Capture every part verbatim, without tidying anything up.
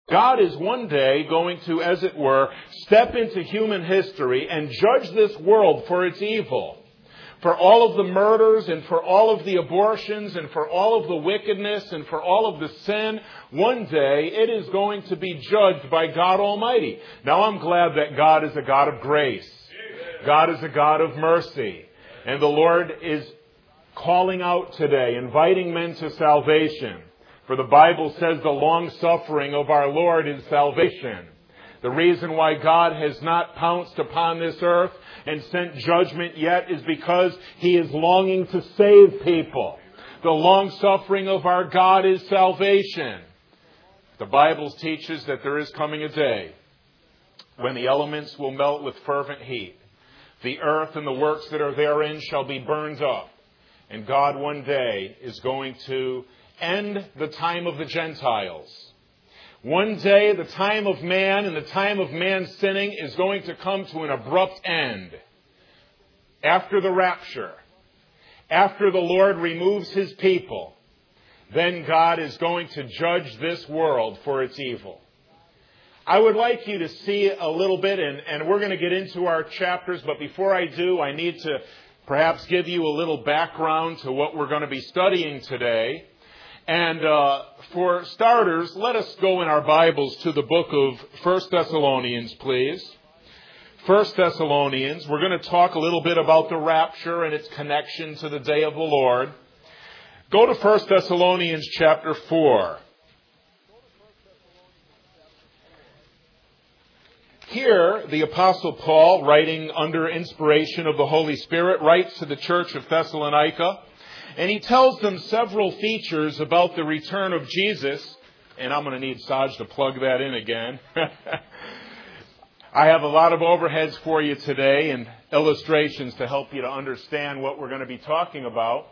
God is one day going to, as it were, step into human history and judge this world for its evil. For all of the murders and for all of the abortions and for all of the wickedness and for all of the sin, one day it is going to be judged by God Almighty. Now I'm glad that God is a God of grace. God is a God of mercy. And the Lord is calling out today, inviting men to salvation. For the Bible says the long suffering of our Lord is salvation. The reason why God has not pounced upon this earth and sent judgment yet is because He is longing to save people. The long suffering of our God is salvation. The Bible teaches that there is coming a day when the elements will melt with fervent heat. The earth and the works that are therein shall be burned up. And God one day is going to end the time of the Gentiles. One day the time of man and the time of man's sinning is going to come to an abrupt end. After the rapture, after the Lord removes His people, then God is going to judge this world for its evil. I would like you to see a little bit, and, and we're going to get into our chapters, but before I do, I need to perhaps give you a little background to what we're going to be studying today. And uh, for starters, let us go in our Bibles to the book of First Thessalonians, please. First Thessalonians, we're going to talk a little bit about the rapture and its connection to the day of the Lord. Go to First Thessalonians chapter four. Here, the Apostle Paul, writing under inspiration of the Holy Spirit, writes to the church of Thessalonica, and he tells them several features about the return of Jesus. And I'm going to need Saj to plug that in again. I have a lot of overheads for you today and illustrations to help you to understand what we're going to be talking about.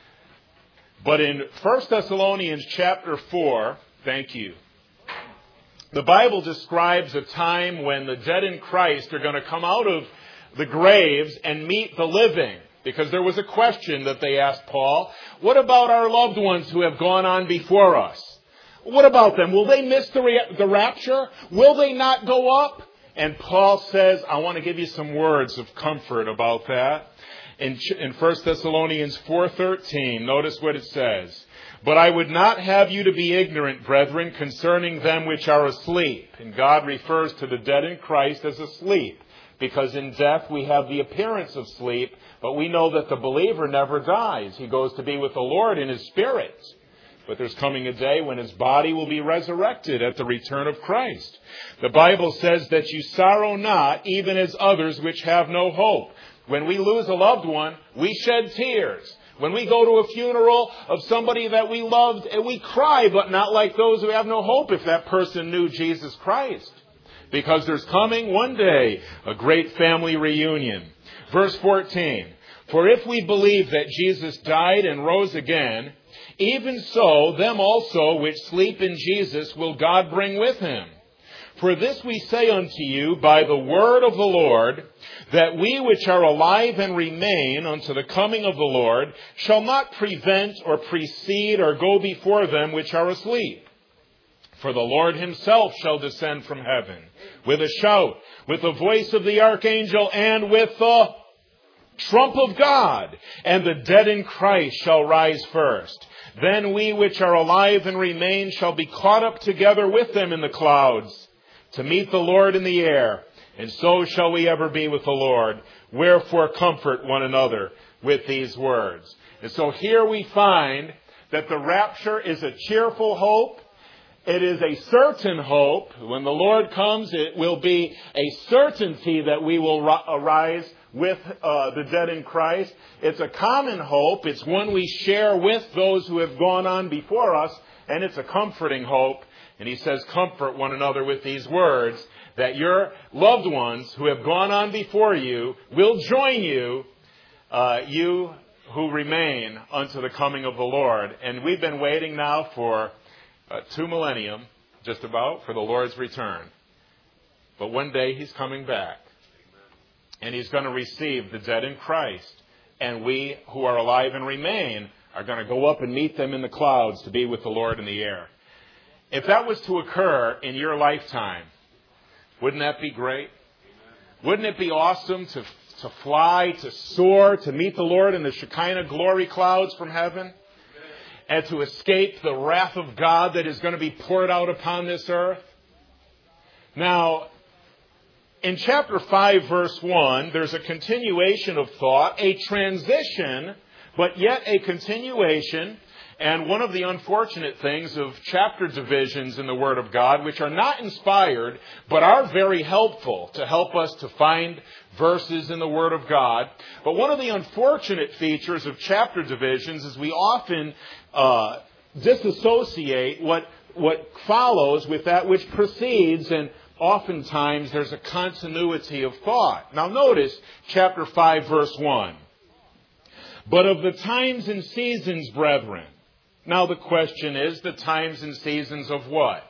But in First Thessalonians chapter four, thank you. The Bible describes a time when the dead in Christ are going to come out of the graves and meet the living. Because there was a question that they asked Paul. What about our loved ones who have gone on before us? What about them? Will they miss the, re- the rapture? Will they not go up? And Paul says, I want to give you some words of comfort about that. In, in First Thessalonians four thirteen, notice what it says. But I would not have you to be ignorant, brethren, concerning them which are asleep. And God refers to the dead in Christ as asleep. Because in death we have the appearance of sleep, but we know that the believer never dies. He goes to be with the Lord in his spirit. But there's coming a day when his body will be resurrected at the return of Christ. The Bible says that you sorrow not, even as others which have no hope. When we lose a loved one, we shed tears. When we go to a funeral of somebody that we loved, we cry, but not like those who have no hope if that person knew Jesus Christ. Because there's coming one day a great family reunion. Verse fourteen, for if we believe that Jesus died and rose again, even so them also which sleep in Jesus will God bring with Him. For this we say unto you by the word of the Lord, that we which are alive and remain unto the coming of the Lord shall not prevent or precede or go before them which are asleep. For the Lord Himself shall descend from heaven with a shout, with the voice of the archangel, and with the trump of God. And the dead in Christ shall rise first. Then we which are alive and remain shall be caught up together with them in the clouds to meet the Lord in the air. And so shall we ever be with the Lord. Wherefore comfort one another with these words. And so here we find that the rapture is a cheerful hope. It is a certain hope. When the Lord comes, it will be a certainty that we will arise with uh, the dead in Christ. It's a common hope. It's one we share with those who have gone on before us. And it's a comforting hope. And he says, comfort one another with these words, that your loved ones who have gone on before you will join you, uh, you who remain unto the coming of the Lord. And we've been waiting now for Uh, two millennium, just about, for the Lord's return. But one day He's coming back. And He's going to receive the dead in Christ. And we who are alive and remain are going to go up and meet them in the clouds to be with the Lord in the air. If that was to occur in your lifetime, wouldn't that be great? Wouldn't it be awesome to, to fly, to soar, to meet the Lord in the Shekinah glory clouds from heaven? And to escape the wrath of God that is going to be poured out upon this earth? Now, in chapter five, verse one, there's a continuation of thought, a transition, but yet a continuation. And one of the unfortunate things of chapter divisions in the Word of God, which are not inspired, but are very helpful to help us to find verses in the Word of God. But one of the unfortunate features of chapter divisions is we often uh, disassociate what, what follows with that which precedes, and oftentimes there's a continuity of thought. Now notice chapter five, verse one. But of the times and seasons, brethren. Now the question is, the times and seasons of what?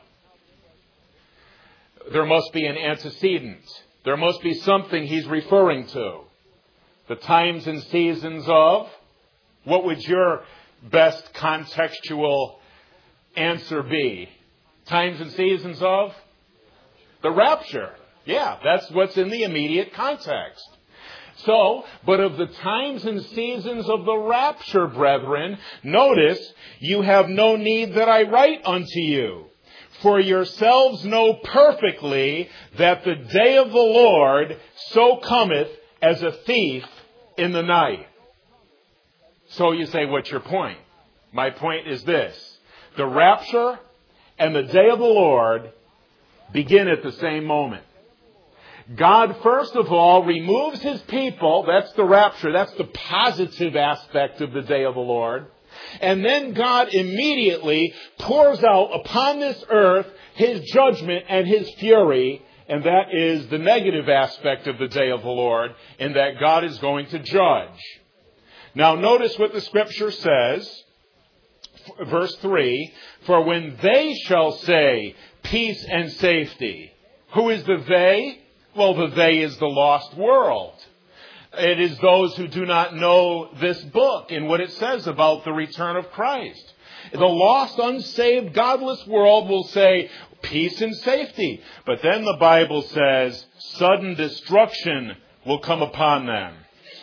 There must be an antecedent. There must be something he's referring to. The times and seasons of? What would your best contextual answer be? Times and seasons of? The rapture. Yeah, that's what's in the immediate context. So, but of the times and seasons of the rapture, brethren, notice, you have no need that I write unto you. For yourselves know perfectly that the day of the Lord so cometh as a thief in the night. So you say, what's your point? My point is this. The rapture and the day of the Lord begin at the same moment. God, first of all, removes his people. That's the rapture. That's the positive aspect of the day of the Lord. And then God immediately pours out upon this earth his judgment and his fury. And that is the negative aspect of the day of the Lord, in that God is going to judge. Now notice what the scripture says. Verse three, for when they shall say peace and safety. Who is the they? Well, the they is the lost world. It is those who do not know this book and what it says about the return of Christ. The lost, unsaved, godless world will say peace and safety. But then the Bible says sudden destruction will come upon them.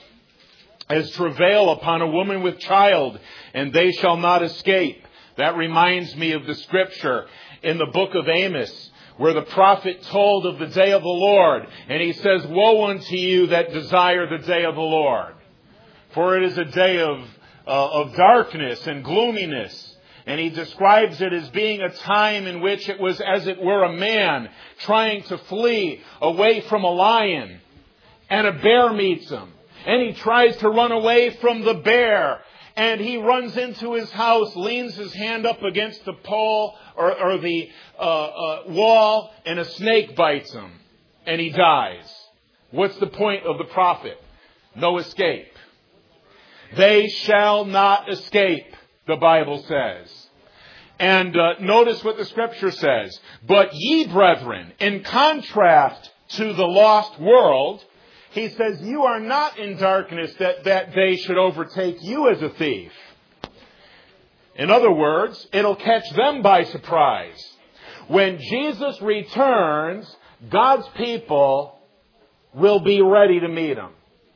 As travail upon a woman with child, and they shall not escape. That reminds me of the scripture in the book of Amos, where the prophet told of the day of the Lord. And he says, woe unto you that desire the day of the Lord. For it is a day of, uh, of darkness and gloominess. And he describes it as being a time in which it was as it were a man trying to flee away from a lion. And a bear meets him. And he tries to run away from the bear. And he runs into his house, leans his hand up against the pole or, or the uh, uh, wall, and a snake bites him. And he dies. What's the point of the prophet? No escape. They shall not escape, the Bible says. And uh, notice what the scripture says. But ye, brethren, in contrast to the lost world, he says, you are not in darkness that that day should overtake you as a thief. In other words, it'll catch them by surprise. When Jesus returns, God's people will be ready to meet him.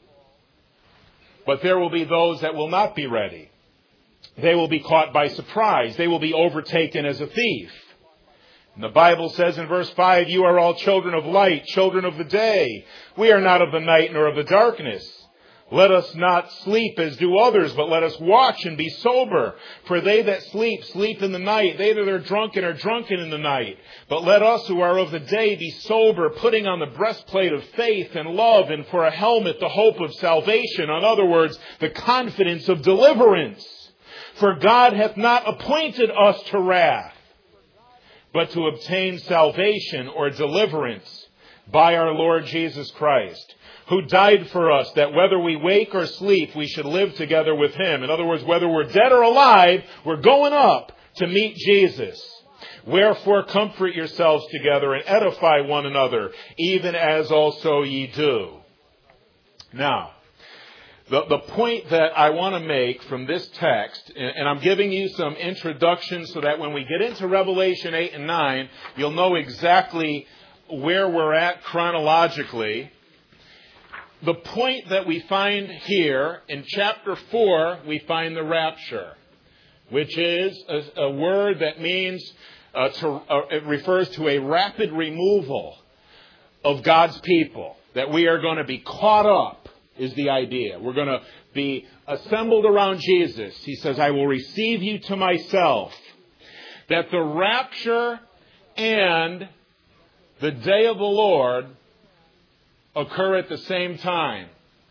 But there will be those that will not be ready. They will be caught by surprise. They will be overtaken as a thief. And the Bible says in verse five, you are all children of light, children of the day. We are not of the night nor of the darkness. Let us not sleep as do others, but let us watch and be sober. For they that sleep, sleep in the night. They that are drunken are drunken in the night. But let us who are of the day be sober, putting on the breastplate of faith and love, and for a helmet the hope of salvation. In other words, the confidence of deliverance. For God hath not appointed us to wrath, but to obtain salvation or deliverance by our Lord Jesus Christ, who died for us, that whether we wake or sleep, we should live together with him. In other words, whether we're dead or alive, we're going up to meet Jesus. Wherefore comfort yourselves together and edify one another, even as also ye do. Now, The, the point that I want to make from this text, and, and I'm giving you some introduction so that when we get into Revelation eight and nine, you'll know exactly where we're at chronologically. The point that we find here in chapter four, we find the rapture, which is a, a word that means, uh, to, uh, it refers to a rapid removal of God's people, that we are going to be caught up, is the idea. We're going to be assembled around Jesus. He says, I will receive you to myself. That the rapture and the day of the Lord occur at the same time.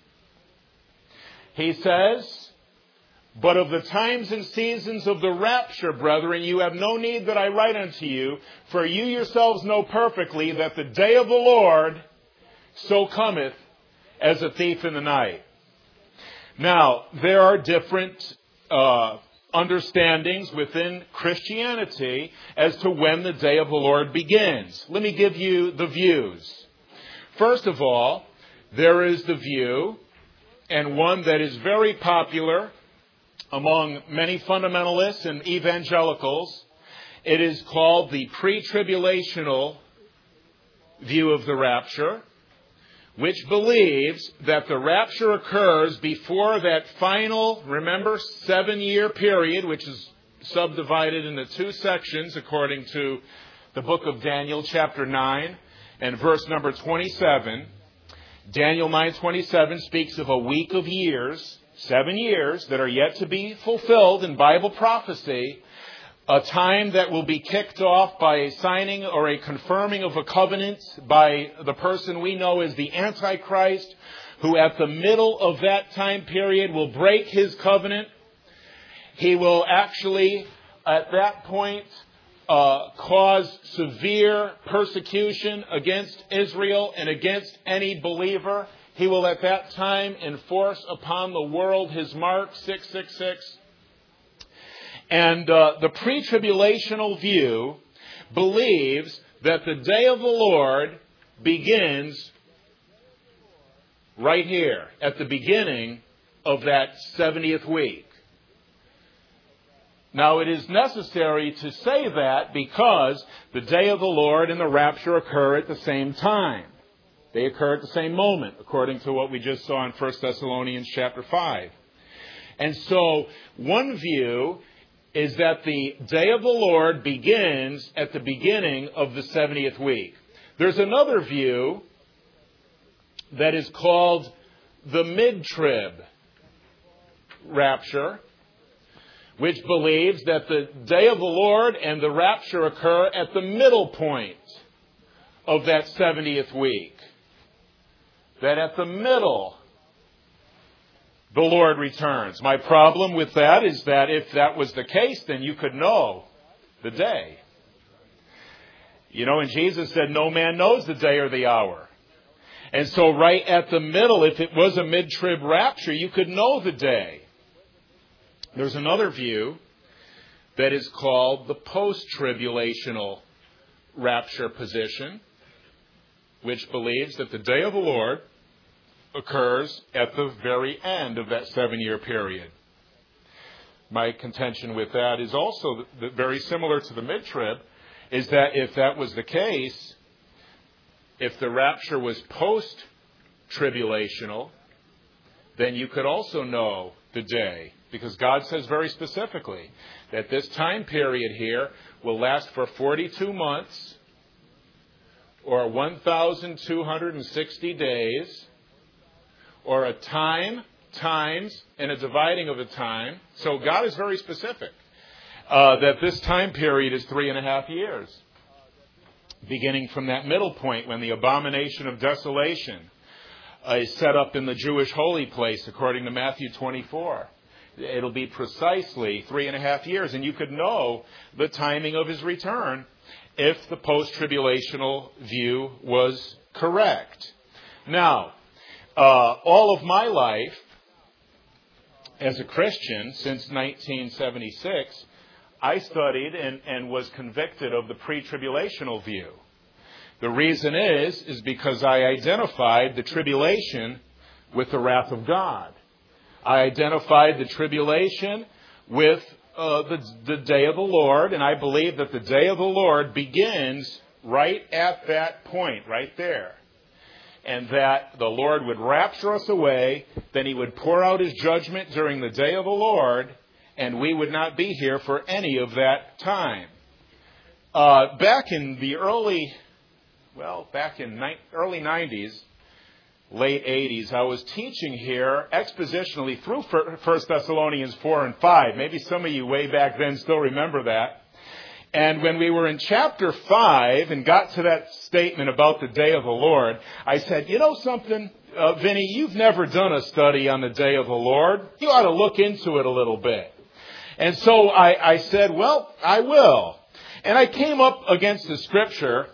He says, but of the times and seasons of the rapture, brethren, you have no need that I write unto you, for you yourselves know perfectly that the day of the Lord so cometh as a thief in the night. Now, there are different uh, understandings within Christianity as to when the day of the Lord begins. Let me give you the views. First of all, there is the view, and one that is very popular among many fundamentalists and evangelicals. It is called the pre-tribulational view of the rapture, which believes that the rapture occurs before that final, remember, seven-year period, which is subdivided into two sections according to the book of Daniel, chapter nine, and verse number twenty-seven. Daniel nine twenty-seven speaks of a week of years, seven years that are yet to be fulfilled in Bible prophecy, a time that will be kicked off by a signing or a confirming of a covenant by the person we know as the Antichrist, who at the middle of that time period will break his covenant. He will actually, at that point, uh, cause severe persecution against Israel and against any believer. He will at that time enforce upon the world his mark, six six six. And uh, the pre-tribulational view believes that the day of the Lord begins right here, at the beginning of that seventieth week. Now, it is necessary to say that because the day of the Lord and the rapture occur at the same time. They occur at the same moment, according to what we just saw in First Thessalonians chapter five. And so, one view is that the day of the Lord begins at the beginning of the seventieth week. There's another view that is called the mid-trib rapture, which believes that the day of the Lord and the rapture occur at the middle point of that seventieth week. That at the middle, the Lord returns. My problem with that is that if that was the case, then you could know the day. You know, and Jesus said, no man knows the day or the hour. And so right at the middle, if it was a mid-trib rapture, you could know the day. There's another view that is called the post-tribulational rapture position, which believes that the day of the Lord occurs at the very end of that seven-year period. My contention with that is also very similar to the mid-trib, is that if that was the case, if the rapture was post-tribulational, then you could also know the day, because God says very specifically that this time period here will last for forty-two months, or one thousand two hundred sixty days, or a time, times, and a dividing of a time. So God is very specific uh, that this time period is three and a half years, beginning from that middle point when the abomination of desolation uh, is set up in the Jewish holy place, according to Matthew twenty-four. It'll be precisely three and a half years, and you could know the timing of his return if the post-tribulational view was correct. Now, Uh, all of my life as a Christian, since nineteen seventy-six, I studied and, and was convicted of the pre-tribulational view. The reason is, is because I identified the tribulation with the wrath of God. I identified the tribulation with uh, the, the day of the Lord, and I believe that the day of the Lord begins right at that point, right there. And that the Lord would rapture us away, then He would pour out His judgment during the day of the Lord, and we would not be here for any of that time. Uh, back in the early, well, back in ni- early nineties, late eighties, I was teaching here expositionally through First Thessalonians four and five. Maybe some of you way back then still remember that. And when we were in chapter five and got to that statement about the day of the Lord, I said, you know something, uh, Vinny, you've never done a study on the day of the Lord. You ought to look into it a little bit. And so I, I said, well, I will. And I came up against a scripture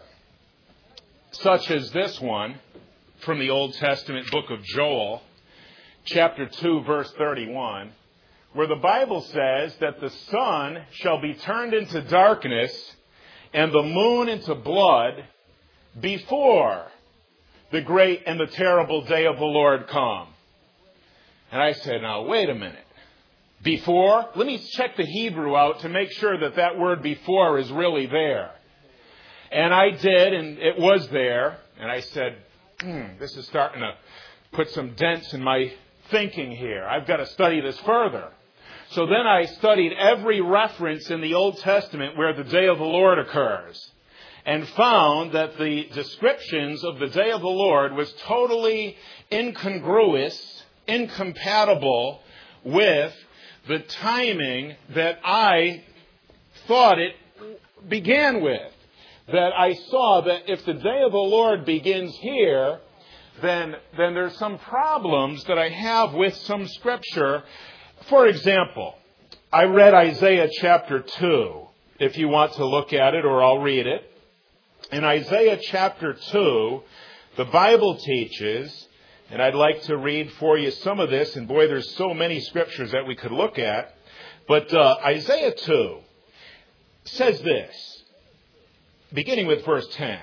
such as this one from the Old Testament book of Joel, chapter two, verse thirty-one. Where the Bible says that the sun shall be turned into darkness and the moon into blood before the great and the terrible day of the Lord come. And I said, now, wait a minute. Before? Let me check the Hebrew out to make sure that that word before is really there. And I did, and it was there. And I said, hmm, this is starting to put some dents in my thinking here. I've got to study this further. So then I studied every reference in the Old Testament where the day of the Lord occurs and found that the descriptions of the day of the Lord was totally incongruous, incompatible with the timing that I thought it began with. That I saw that if the day of the Lord begins here, then, then there's some problems that I have with some scripture. For example, I read Isaiah chapter two, if you want to look at it, or I'll read it. In Isaiah chapter two, the Bible teaches, and I'd like to read for you some of this, and boy, there's so many scriptures that we could look at. But uh, Isaiah two says this, beginning with verse ten.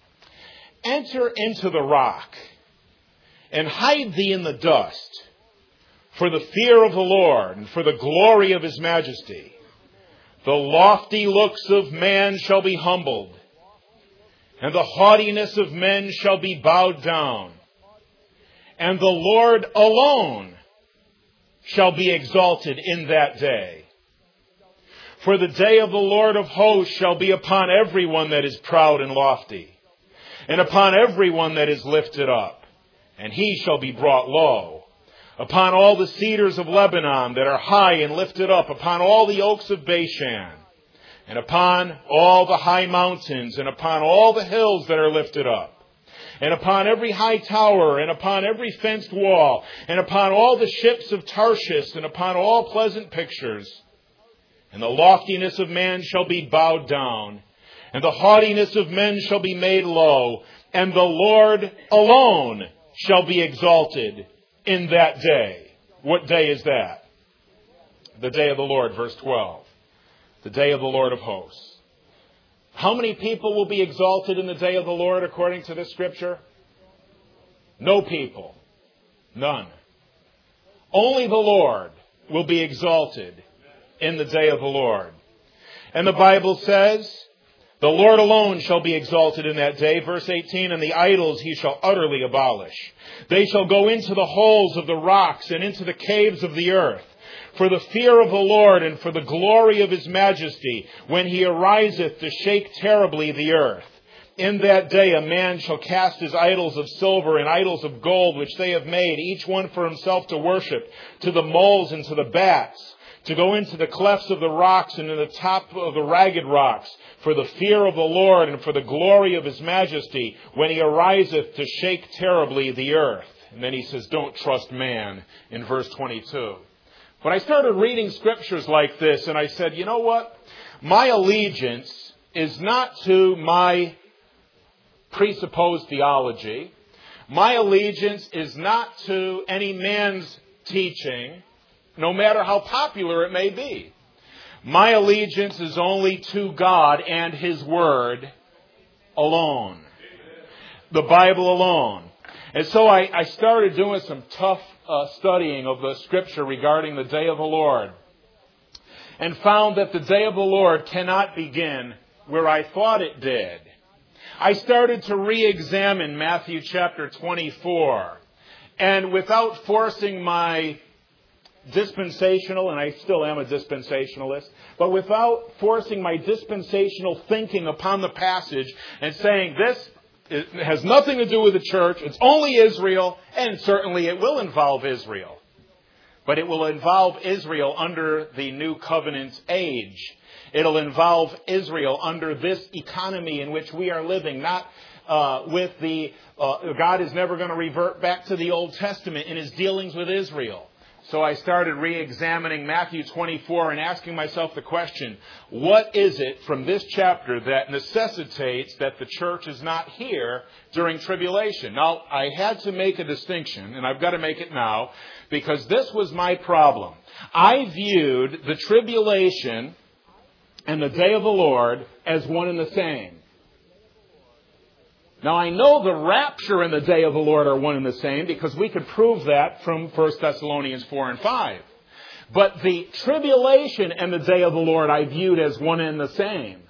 Enter into the rock, and hide thee in the dust, for the fear of the Lord, and for the glory of His majesty. The lofty looks of man shall be humbled, and the haughtiness of men shall be bowed down. And the Lord alone shall be exalted in that day. For the day of the Lord of hosts shall be upon everyone that is proud and lofty, and upon everyone that is lifted up, and he shall be brought low. Upon all the cedars of Lebanon that are high and lifted up, upon all the oaks of Bashan, and upon all the high mountains, and upon all the hills that are lifted up, and upon every high tower, and upon every fenced wall, and upon all the ships of Tarshish, and upon all pleasant pictures. And the loftiness of man shall be bowed down, and the haughtiness of men shall be made low, and the Lord alone shall be exalted in that day. What day is that? The day of the Lord, verse twelve. The day of the Lord of hosts. How many people will be exalted in the day of the Lord according to this scripture? No people. None. Only the Lord will be exalted in the day of the Lord. And the Bible says, the Lord alone shall be exalted in that day. Verse eighteen, and the idols He shall utterly abolish. They shall go into the holes of the rocks and into the caves of the earth. For the fear of the Lord and for the glory of His majesty, when He ariseth to shake terribly the earth. In that day a man shall cast his idols of silver and idols of gold, which they have made, each one for himself to worship, to the moles and to the bats, to go into the clefts of the rocks and in the top of the ragged rocks, for the fear of the Lord and for the glory of His majesty, when He ariseth to shake terribly the earth. And then he says, don't trust man, in verse twenty-two. But I started reading scriptures like this, and I said, you know what? My allegiance is not to my presupposed theology. My allegiance is not to any man's teaching, no matter how popular it may be. My allegiance is only to God and His Word alone. The Bible alone. And so I, I started doing some tough uh, studying of the Scripture regarding the day of the Lord, and found that the day of the Lord cannot begin where I thought it did. I started to re-examine Matthew chapter twenty-four, and without forcing my dispensational, and I still am a dispensationalist, but without forcing my dispensational thinking upon the passage and saying this it has nothing to do with the church, it's only Israel, and certainly it will involve Israel. But it will involve Israel under the new covenant age. It'll involve Israel under this economy in which we are living, not uh, with the, uh, God is never going to revert back to the Old Testament in his dealings with Israel. So I started re-examining Matthew twenty-four and asking myself the question, what is it from this chapter that necessitates that the church is not here during tribulation? Now, I had to make a distinction, and I've got to make it now, because this was my problem. I viewed the tribulation and the day of the Lord as one and the same. Now, I know the rapture and the day of the Lord are one and the same because we could prove that from First Thessalonians four and five. But the tribulation and the day of the Lord I viewed as one and the same.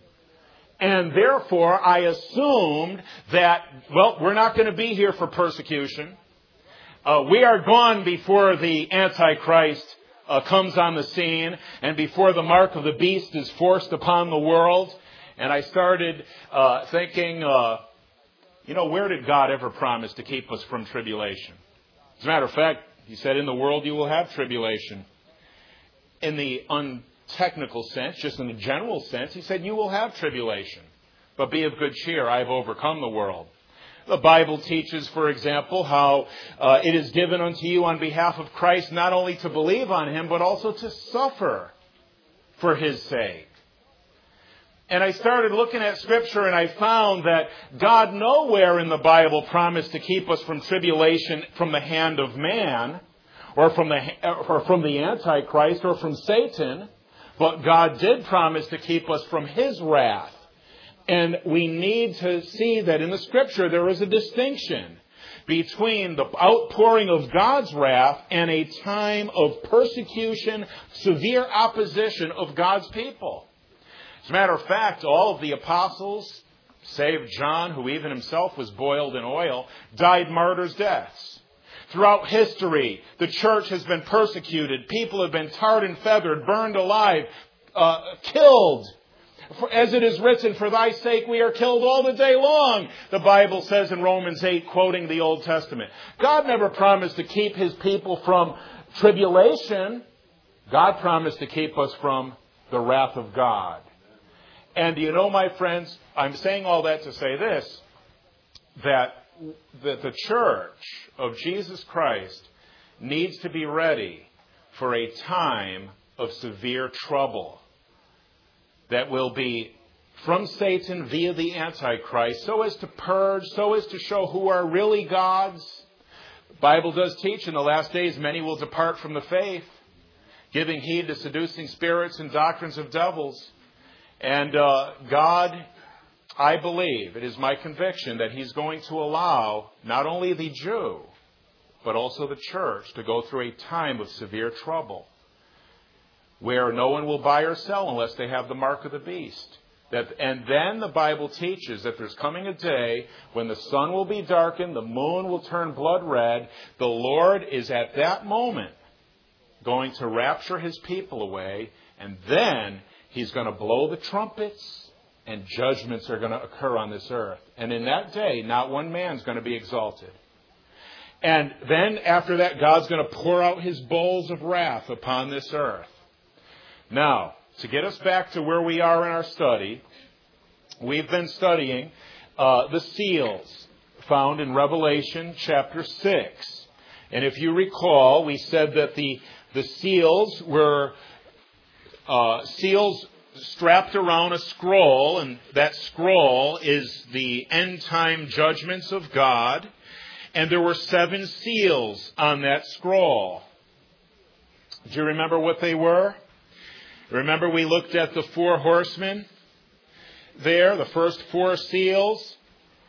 And therefore, I assumed that, well, we're not going to be here for persecution. Uh, we are gone before the Antichrist uh, comes on the scene and before the mark of the beast is forced upon the world. And I started uh, thinking... Uh, You know, where did God ever promise to keep us from tribulation? As a matter of fact, he said, in the world you will have tribulation. In the untechnical sense, just in the general sense, he said, you will have tribulation. But be of good cheer, I have overcome the world. The Bible teaches, for example, how uh, it is given unto you on behalf of Christ not only to believe on him, but also to suffer for his sake. And I started looking at Scripture and I found that God nowhere in the Bible promised to keep us from tribulation from the hand of man or from the, or from the Antichrist or from Satan. But God did promise to keep us from his wrath. And we need to see that in the Scripture there is a distinction between the outpouring of God's wrath and a time of persecution, severe opposition of God's people. As a matter of fact, all of the apostles, save John, who even himself was boiled in oil, died martyrs' deaths. Throughout history, the church has been persecuted. People have been tarred and feathered, burned alive, uh, killed. For, as it is written, for thy sake we are killed all the day long, the Bible says in Romans eight, quoting the Old Testament. God never promised to keep his people from tribulation. God promised to keep us from the wrath of God. And you know, my friends, I'm saying all that to say this, that, that the church of Jesus Christ needs to be ready for a time of severe trouble that will be from Satan via the Antichrist, so as to purge, so as to show who are really God's. The Bible does teach in the last days many will depart from the faith, giving heed to seducing spirits and doctrines of devils. And uh, God, I believe, it is my conviction that he's going to allow not only the Jew, but also the church to go through a time of severe trouble, where no one will buy or sell unless they have the mark of the beast. That, and then the Bible teaches that there's coming a day when the sun will be darkened, the moon will turn blood red. The Lord is at that moment going to rapture his people away, and then he's going to blow the trumpets, and judgments are going to occur on this earth. And in that day, not one man's going to be exalted. And then after that, God's going to pour out his bowls of wrath upon this earth. Now, to get us back to where we are in our study, we've been studying uh, the seals found in Revelation chapter six. And if you recall, we said that the, the seals were Uh, seals strapped around a scroll, and that scroll is the end-time judgments of God. And there were seven seals on that scroll. Do you remember what they were? Remember we looked at the four horsemen there, the first four seals.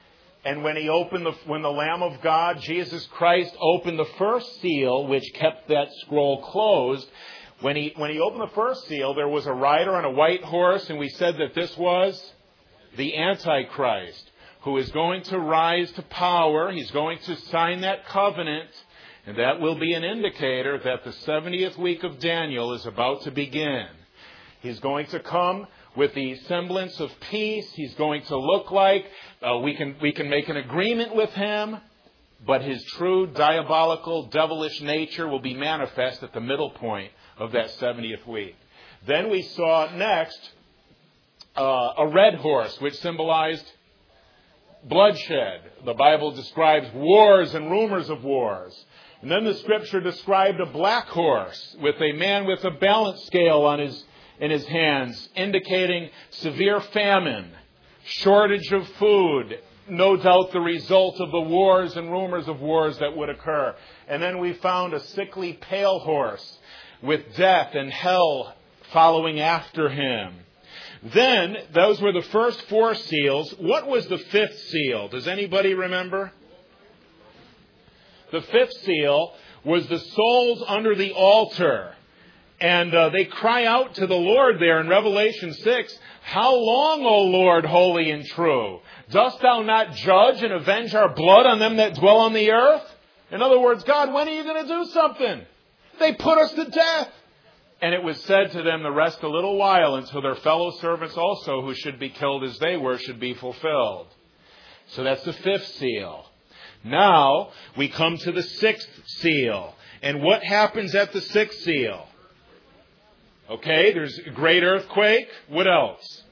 And when he opened the, when the Lamb of God, Jesus Christ, opened the first seal, which kept that scroll closed, when he, when he opened the first seal, there was a rider on a white horse, and we said that this was the Antichrist, who is going to rise to power. He's going to sign that covenant, and that will be an indicator that the seventieth week of Daniel is about to begin. He's going to come with the semblance of peace. He's going to look like uh, we can we can make an agreement with him, but his true diabolical, devilish nature will be manifest at the middle point of that seventieth week. Then we saw next uh, a red horse, which symbolized bloodshed. The Bible describes wars and rumors of wars. And then the Scripture described a black horse with a man with a balance scale on his in his hands, indicating severe famine, shortage of food, no doubt the result of the wars and rumors of wars that would occur. And then we found a sickly pale horse with death and hell following after him. Then, those were the first four seals. What was the fifth seal? Does anybody remember? The fifth seal was the souls under the altar. And uh, they cry out to the Lord there in Revelation six, "How long, O Lord, holy and true? Dost thou not judge and avenge our blood on them that dwell on the earth?" In other words, God, when are you going to do something? They put us to death. And it was said to them to rest a little while until their fellow servants also, who should be killed as they were, should be fulfilled. So that's the fifth seal. Now we come to the sixth seal. And what happens at the sixth seal? Okay, there's a great earthquake. What else?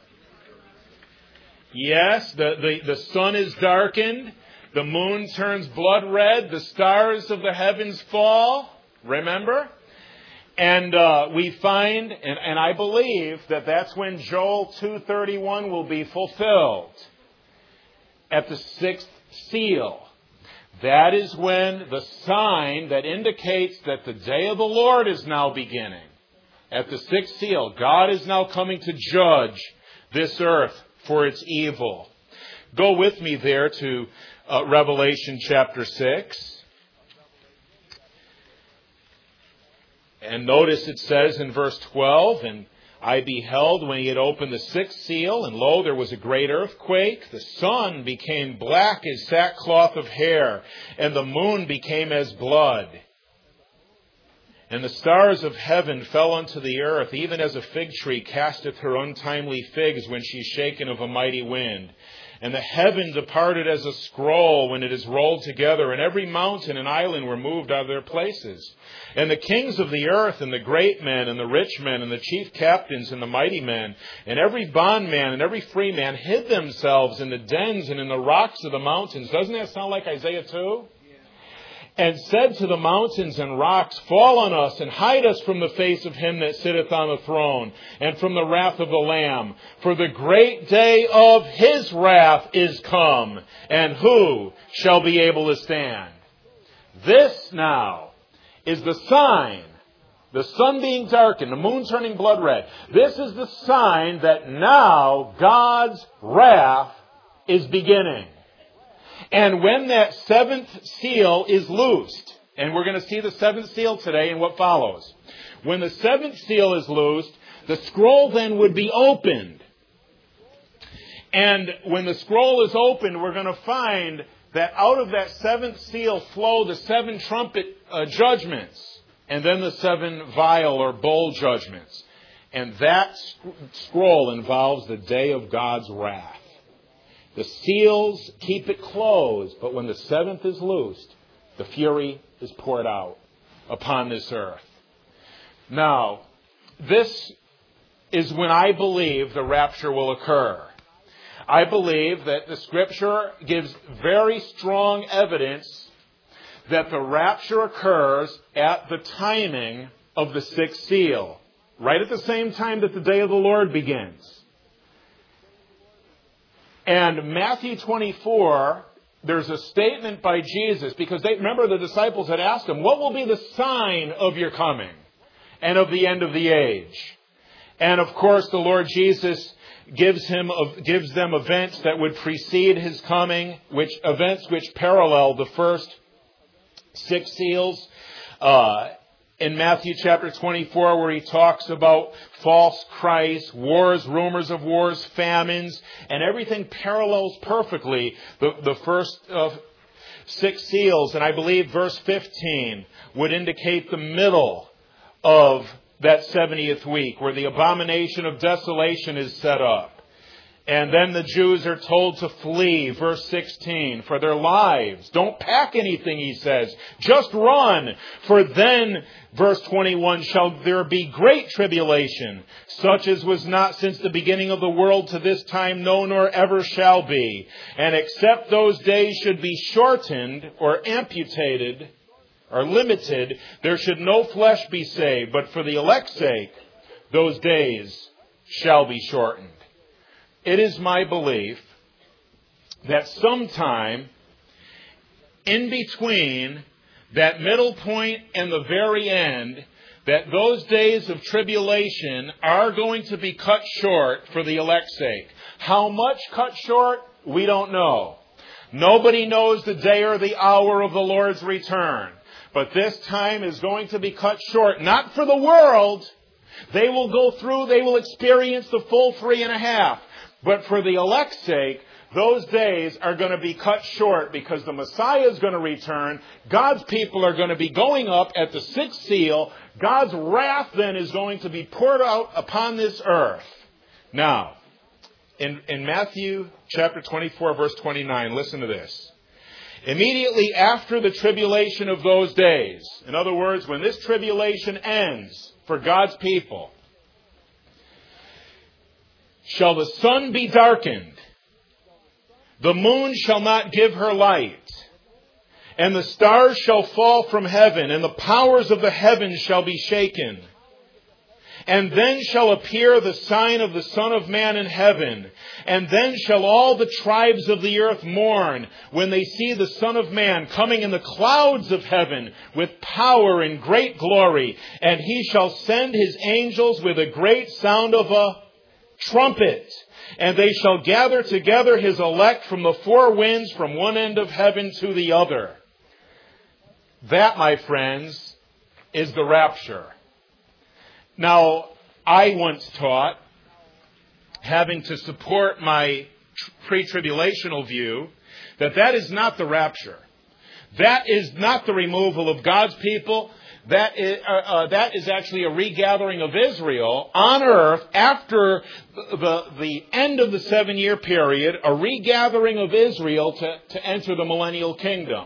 Yes, the, the, the sun is darkened. The moon turns blood red. The stars of the heavens fall. Remember? And uh, we find, and, and I believe, that that's when Joel two thirty-one will be fulfilled. At the sixth seal. That is when the sign that indicates that the day of the Lord is now beginning. At the sixth seal, God is now coming to judge this earth for its evil. Go with me there to uh, Revelation chapter six. And notice it says in verse twelve, "And I beheld when he had opened the sixth seal, and lo, there was a great earthquake. The sun became black as sackcloth of hair, and the moon became as blood. And the stars of heaven fell unto the earth, even as a fig tree casteth her untimely figs when she is shaken of a mighty wind. And the heaven departed as a scroll when it is rolled together, and every mountain and island were moved out of their places. And the kings of the earth, and the great men, and the rich men, and the chief captains, and the mighty men, and every bondman and every free man hid themselves in the dens and in the rocks of the mountains." Doesn't that sound like Isaiah two? "And said to the mountains and rocks, Fall on us, and hide us from the face of him that sitteth on the throne, and from the wrath of the Lamb. For the great day of his wrath is come, and who shall be able to stand?" This now is the sign, the sun being darkened, the moon turning blood red. This is the sign that now God's wrath is beginning. And when that seventh seal is loosed, and we're going to see the seventh seal today and what follows. When the seventh seal is loosed, the scroll then would be opened. And when the scroll is opened, we're going to find that out of that seventh seal flow the seven trumpet uh, judgments, and then the seven vial or bowl judgments. And that scroll involves the day of God's wrath. The seals keep it closed, but when the seventh is loosed, the fury is poured out upon this earth. Now, this is when I believe the rapture will occur. I believe that the Scripture gives very strong evidence that the rapture occurs at the timing of the sixth seal, right at the same time that the day of the Lord begins. And Matthew twenty-four, there's a statement by Jesus, because they remember the disciples had asked him, "What will be the sign of your coming and of the end of the age?" And of course, the Lord Jesus gives him gives them events that would precede his coming, which events which parallel the first six seals. Uh, in Matthew chapter twenty-four, where he talks about false Christ, wars, rumors of wars, famines, and everything parallels perfectly the, the first of six seals. And I believe verse fifteen would indicate the middle of that seventieth week, where the abomination of desolation is set up. And then the Jews are told to flee, verse sixteen, for their lives. Don't pack anything, he says. Just run. For then, verse twenty-one, shall there be great tribulation, such as was not since the beginning of the world to this time, no, nor ever shall be. And except those days should be shortened or amputated or limited, there should no flesh be saved. But for the elect's sake, those days shall be shortened. It is my belief that sometime in between that middle point and the very end, that those days of tribulation are going to be cut short for the elect's sake. How much cut short? We don't know. Nobody knows the day or the hour of the Lord's return. But this time is going to be cut short, not for the world. They will go through, they will experience the full three and a half. But for the elect's sake, those days are going to be cut short because the Messiah is going to return. God's people are going to be going up at the sixth seal. God's wrath then is going to be poured out upon this earth. Now, in, in Matthew chapter twenty-four, verse twenty-nine, listen to this. Immediately after the tribulation of those days, in other words, when this tribulation ends for God's people, shall the sun be darkened, the moon shall not give her light, and the stars shall fall from heaven, and the powers of the heavens shall be shaken. And then shall appear the sign of the Son of Man in heaven. And then shall all the tribes of the earth mourn when they see the Son of Man coming in the clouds of heaven with power and great glory. And he shall send his angels with a great sound of a trumpet. And they shall gather together his elect from the four winds, from one end of heaven to the other. That, my friends, is the rapture. Now, I once taught, having to support my pre-tribulational view, that that is not the rapture. That is not the removal of God's people. That is, uh, uh, that is actually a regathering of Israel on earth after the, the end of the seven-year period, a regathering of Israel to, to enter the millennial kingdom.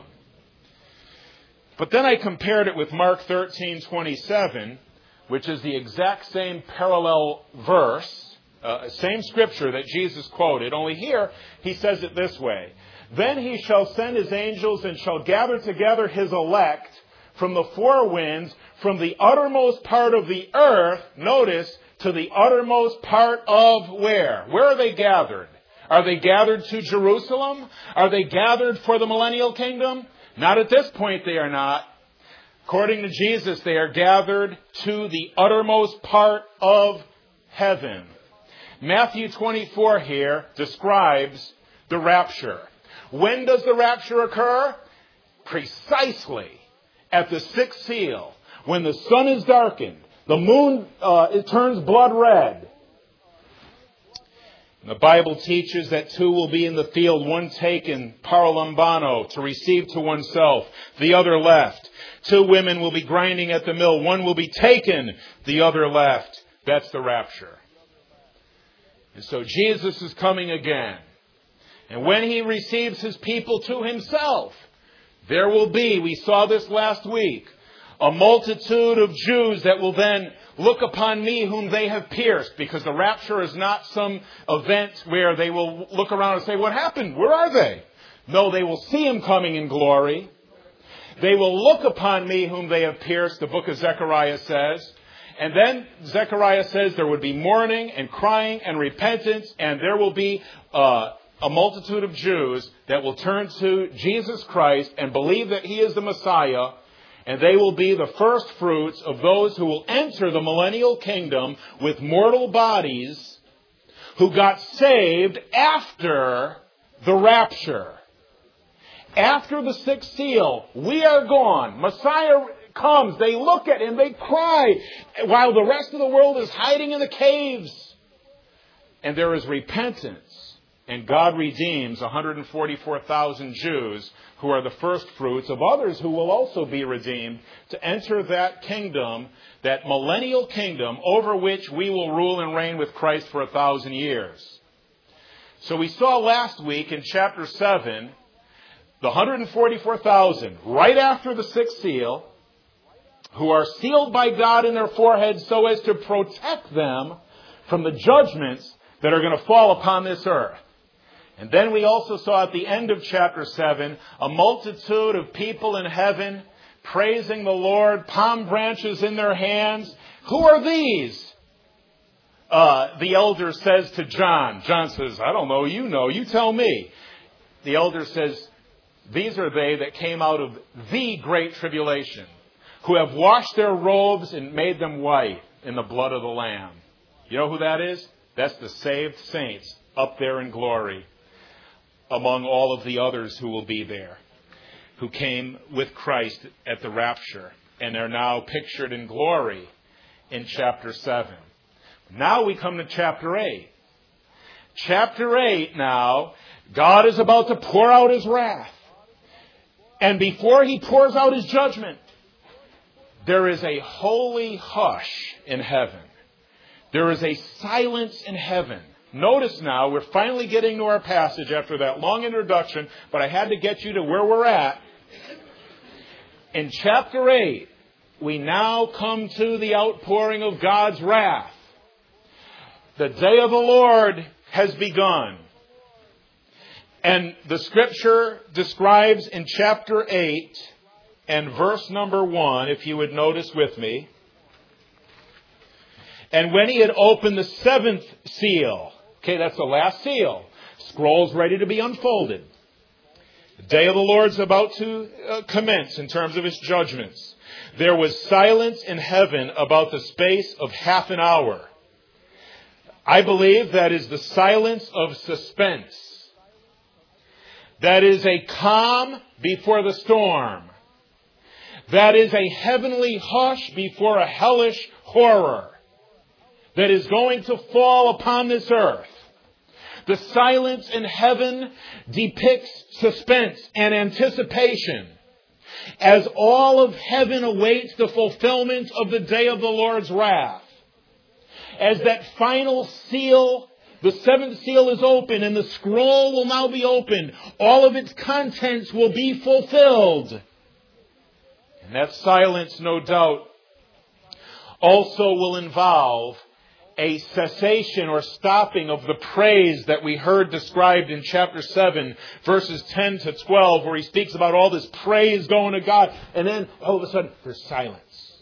But then I compared it with Mark thirteen twenty-seven, which is the exact same parallel verse, uh, same scripture that Jesus quoted, only here he says it this way. Then he shall send his angels and shall gather together his elect from the four winds, from the uttermost part of the earth, notice, to the uttermost part of where? Where are they gathered? Are they gathered to Jerusalem? Are they gathered for the millennial kingdom? Not at this point they are not. According to Jesus, they are gathered to the uttermost part of heaven. Matthew twenty-four here describes the rapture. When does the rapture occur? Precisely at the sixth seal, when the sun is darkened, the moon uh, it turns blood red. And the Bible teaches that two will be in the field, one taken, paralambano, to receive to oneself, the other left. Two women will be grinding at the mill, one will be taken, the other left. That's the rapture. And so Jesus is coming again. And when he receives his people to himself, there will be, we saw this last week, a multitude of Jews that will then look upon me whom they have pierced, because the rapture is not some event where they will look around and say, what happened? Where are they? No, they will see him coming in glory. They will look upon me whom they have pierced, the book of Zechariah says. And then Zechariah says there would be mourning and crying and repentance, and there will be uh, a multitude of Jews that will turn to Jesus Christ and believe that he is the Messiah. And they will be the first fruits of those who will enter the millennial kingdom with mortal bodies, who got saved after the rapture. After the sixth seal, we are gone. Messiah comes. They look at him. They cry while the rest of the world is hiding in the caves. And there is repentance. And God redeems one hundred forty-four thousand Jews who are the first fruits of others who will also be redeemed to enter that kingdom, that millennial kingdom over which we will rule and reign with Christ for a thousand years. So we saw last week in chapter seven, the one hundred forty-four thousand, right after the sixth seal, who are sealed by God in their foreheads so as to protect them from the judgments that are going to fall upon this earth. And then we also saw at the end of chapter seven, a multitude of people in heaven praising the Lord, palm branches in their hands. Who are these? Uh, the elder says to John. John says, I don't know, you know, you tell me. The elder says, these are they that came out of the great tribulation, who have washed their robes and made them white in the blood of the Lamb. You know who that is? That's the saved saints up there in glory, among all of the others who will be there, who came with Christ at the rapture and are now pictured in glory in chapter seven. Now we come to chapter eight. Chapter eight now, God is about to pour out his wrath. And before he pours out his judgment, there is a holy hush in heaven. There is a silence in heaven. Notice now, we're finally getting to our passage after that long introduction, but I had to get you to where we're at. In chapter eight, we now come to the outpouring of God's wrath. The day of the Lord has begun. And the scripture describes in chapter eight and verse number one, if you would notice with me. And when he had opened the seventh seal, okay, that's the last seal, scroll's ready to be unfolded. The day of the Lord's about to uh, commence in terms of its judgments. There was silence in heaven about the space of half an hour. I believe that is the silence of suspense. That is a calm before the storm. That is a heavenly hush before a hellish horror that is going to fall upon this earth. The silence in heaven depicts suspense and anticipation as all of heaven awaits the fulfillment of the day of the Lord's wrath. As that final seal, the seventh seal is open and the scroll will now be opened, all of its contents will be fulfilled. And that silence, no doubt, also will involve a cessation or stopping of the praise that we heard described in chapter seven, verses ten to twelve, where he speaks about all this praise going to God. And then all of a sudden, there's silence.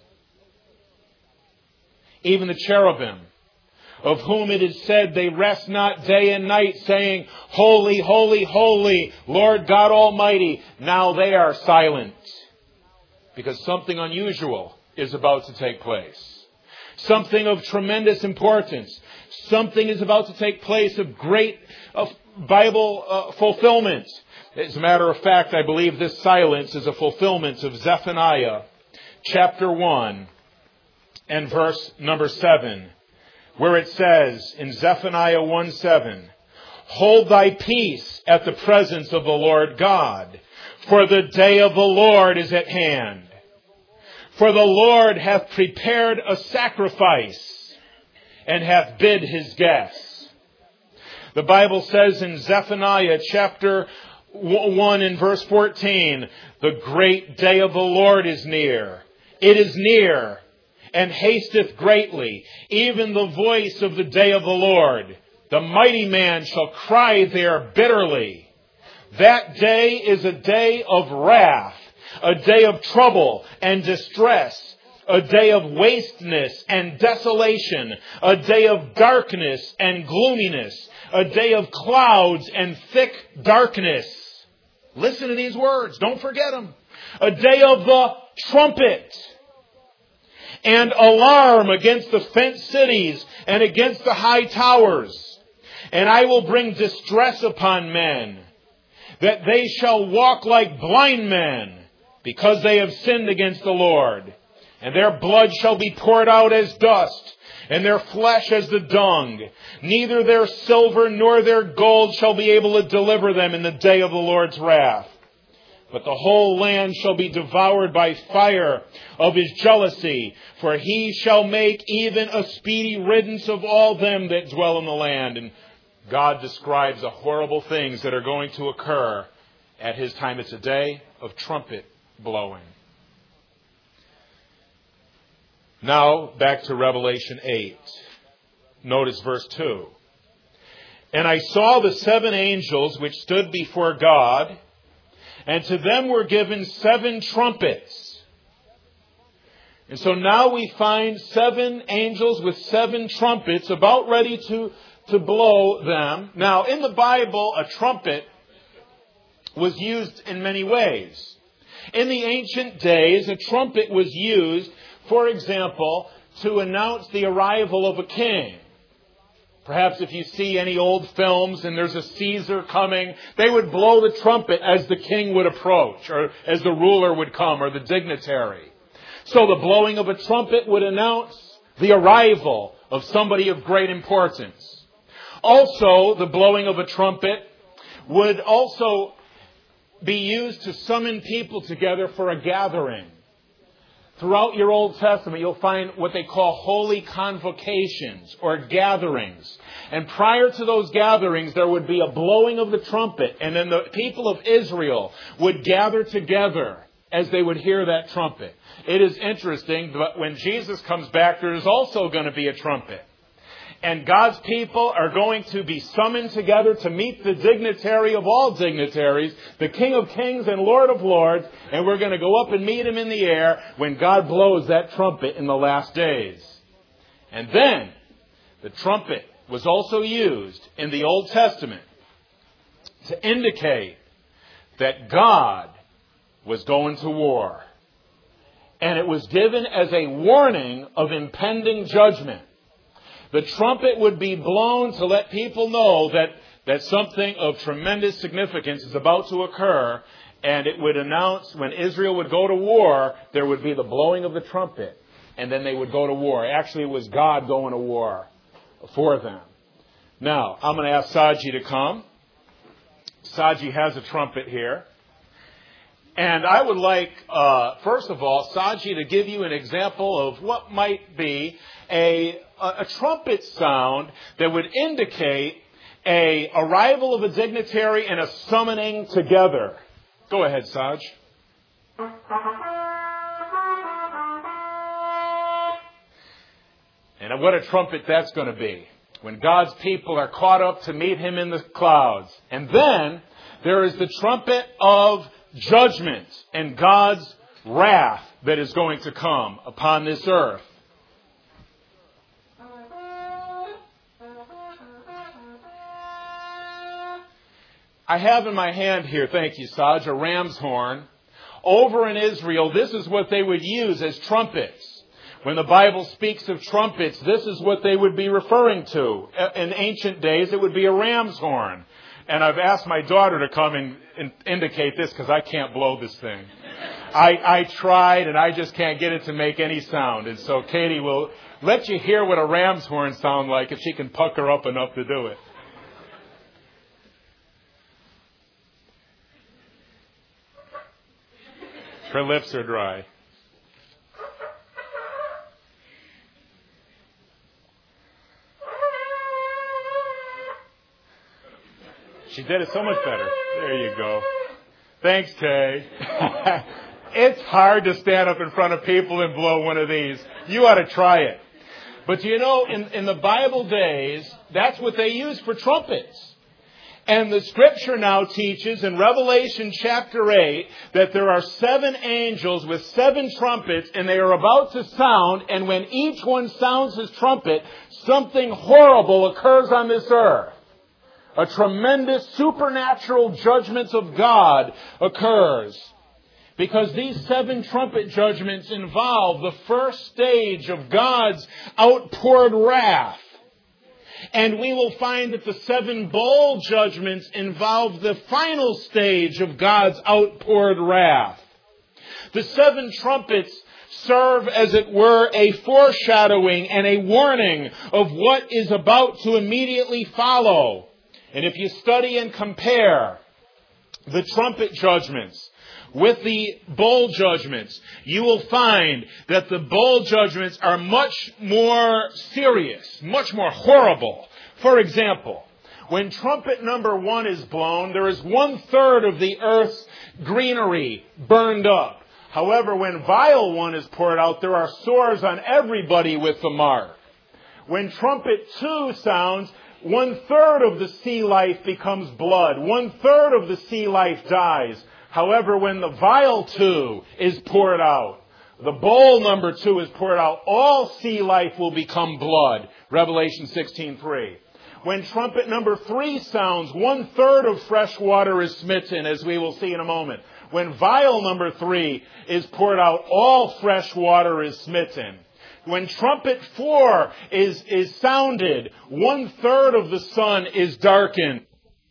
Even the cherubim, of whom it is said they rest not day and night, saying, Holy, holy, holy, Lord God Almighty. Now they are silent, because something unusual is about to take place. Something of tremendous importance. Something is about to take place of great uh, Bible uh, fulfillment. As a matter of fact, I believe this silence is a fulfillment of Zephaniah chapter one and verse number seven, where it says in Zephaniah one seven, Hold thy peace at the presence of the Lord God, for the day of the Lord is at hand. For the Lord hath prepared a sacrifice, and hath bid his guests. The Bible says in Zephaniah chapter one and verse fourteen, The great day of the Lord is near. It is near, and hasteth greatly, even the voice of the day of the Lord. The mighty man shall cry there bitterly. That day is a day of wrath, a day of trouble and distress, a day of wasteness and desolation, a day of darkness and gloominess, a day of clouds and thick darkness. Listen to these words. Don't forget them. A day of the trumpet and alarm against the fenced cities and against the high towers. And I will bring distress upon men, that they shall walk like blind men, because they have sinned against the Lord. And their blood shall be poured out as dust, and their flesh as the dung. Neither their silver nor their gold shall be able to deliver them in the day of the Lord's wrath. But the whole land shall be devoured by fire of his jealousy, for he shall make even a speedy riddance of all them that dwell in the land. And God describes the horrible things that are going to occur at his time. It's a day of trumpet blowing. Now, back to Revelation eight. Notice verse two. And I saw the seven angels which stood before God, and to them were given seven trumpets. And so now we find seven angels with seven trumpets about ready to, to blow them. Now, in the Bible, a trumpet was used in many ways. In the ancient days, a trumpet was used, for example, to announce the arrival of a king. Perhaps if you see any old films and there's a Caesar coming, they would blow the trumpet as the king would approach, or as the ruler would come, or the dignitary. So the blowing of a trumpet would announce the arrival of somebody of great importance. Also, the blowing of a trumpet would also be used to summon people together for a gathering. Throughout your Old Testament, you'll find what they call holy convocations or gatherings. And prior to those gatherings, there would be a blowing of the trumpet. And then the people of Israel would gather together as they would hear that trumpet. It is interesting, but when Jesus comes back, there is also going to be a trumpet. And God's people are going to be summoned together to meet the dignitary of all dignitaries, the King of Kings and Lord of Lords, and we're going to go up and meet him in the air when God blows that trumpet in the last days. And then, the trumpet was also used in the Old Testament to indicate that God was going to war. And it was given as a warning of impending judgment. The trumpet would be blown to let people know that, that something of tremendous significance is about to occur. And it would announce when Israel would go to war, there would be the blowing of the trumpet. And then they would go to war. Actually, it was God going to war for them. Now, I'm going to ask Saji to come. Saji has a trumpet here. And I would like, uh, first of all, Saji to give you an example of what might be a, a, a trumpet sound that would indicate a arrival of a dignitary and a summoning together. Go ahead, Saj. And what a trumpet that's going to be. When God's people are caught up to meet him in the clouds. And then there is the trumpet of judgment and God's wrath that is going to come upon this earth. I have in my hand here, thank you, Saj, a ram's horn. Over in Israel, this is what they would use as trumpets. When the Bible speaks of trumpets, this is what they would be referring to. In ancient days, it would be a ram's horn. And I've asked my daughter to come and, and indicate this because I can't blow this thing. I, I tried and I just can't get it to make any sound. And so Katie will let you hear what a ram's horn sounds like if she can pucker up enough to do it. Her lips are dry. She did it so much better. There you go. Thanks, Kay. It's hard to stand up in front of people and blow one of these. You ought to try it. But you know, in, in the Bible days, that's what they used for trumpets. And the scripture now teaches in Revelation chapter eight that there are seven angels with seven trumpets and they are about to sound. And when each one sounds his trumpet, something horrible occurs on this earth. A tremendous supernatural judgment of God occurs. Because these seven trumpet judgments involve the first stage of God's outpoured wrath. And we will find that the seven bowl judgments involve the final stage of God's outpoured wrath. The seven trumpets serve, as it were, a foreshadowing and a warning of what is about to immediately follow. And if you study and compare the trumpet judgments with the bowl judgments, you will find that the bowl judgments are much more serious, much more horrible. For example, when trumpet number one is blown, there is one third of the earth's greenery burned up. However, when vial one is poured out, there are sores on everybody with the mark. When trumpet two sounds, one third of the sea life becomes blood. One third of the sea life dies. However, when the vial two is poured out, the bowl number two is poured out, all sea life will become blood. Revelation sixteen three. When trumpet number three sounds, one third of fresh water is smitten, as we will see in a moment. When vial number three is poured out, all fresh water is smitten. When trumpet four is, is sounded, one third of the sun is darkened.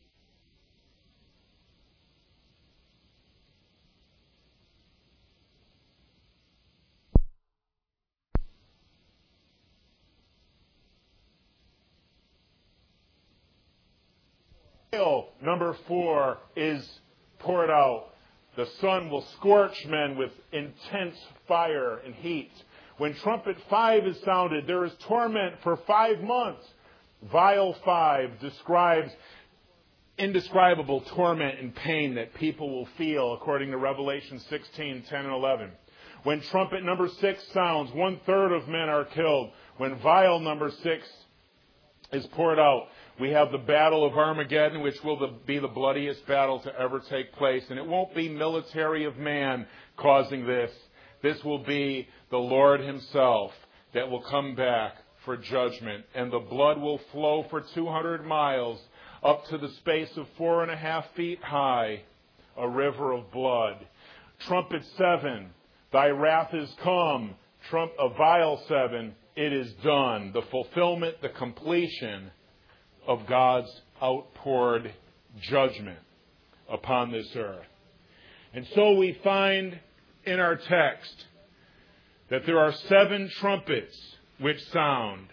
Number four is poured out. The sun will scorch men with intense fire and heat. When trumpet five is sounded, there is torment for five months. Vial five describes indescribable torment and pain that people will feel, according to Revelation sixteen ten and eleven. When trumpet number six sounds, one third of men are killed. When vial number six is poured out, we have the Battle of Armageddon, which will be the bloodiest battle to ever take place. And it won't be military of man causing this. This will be the Lord himself that will come back for judgment. And the blood will flow for two hundred miles up to the space of four and a half feet high, a river of blood. Trumpet seven, thy wrath is come. Trump, a vial seven, it is done. The fulfillment, the completion of God's outpoured judgment upon this earth. And so we find in our text that there are seven trumpets which sound.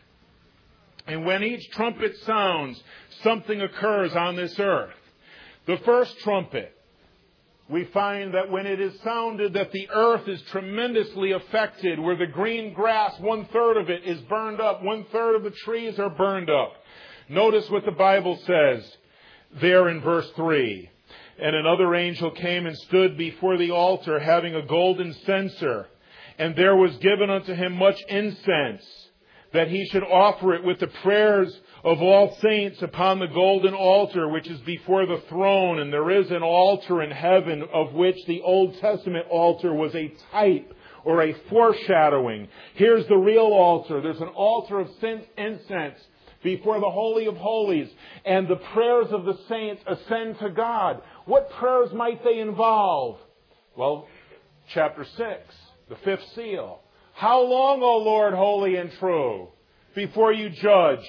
And when each trumpet sounds, something occurs on this earth. The first trumpet, we find that when it is sounded, that the earth is tremendously affected, where the green grass, one third of it is burned up, one third of the trees are burned up. Notice what the Bible says there in verse three. And another angel came and stood before the altar, having a golden censer. And there was given unto him much incense, that he should offer it with the prayers of all saints upon the golden altar, which is before the throne. And there is an altar in heaven, of which the Old Testament altar was a type or a foreshadowing. Here's the real altar. There's an altar of incense before the Holy of Holies, and the prayers of the saints ascend to God. What prayers might they involve? Well, chapter six, the fifth seal. How long, O Lord, holy and true, before you judge?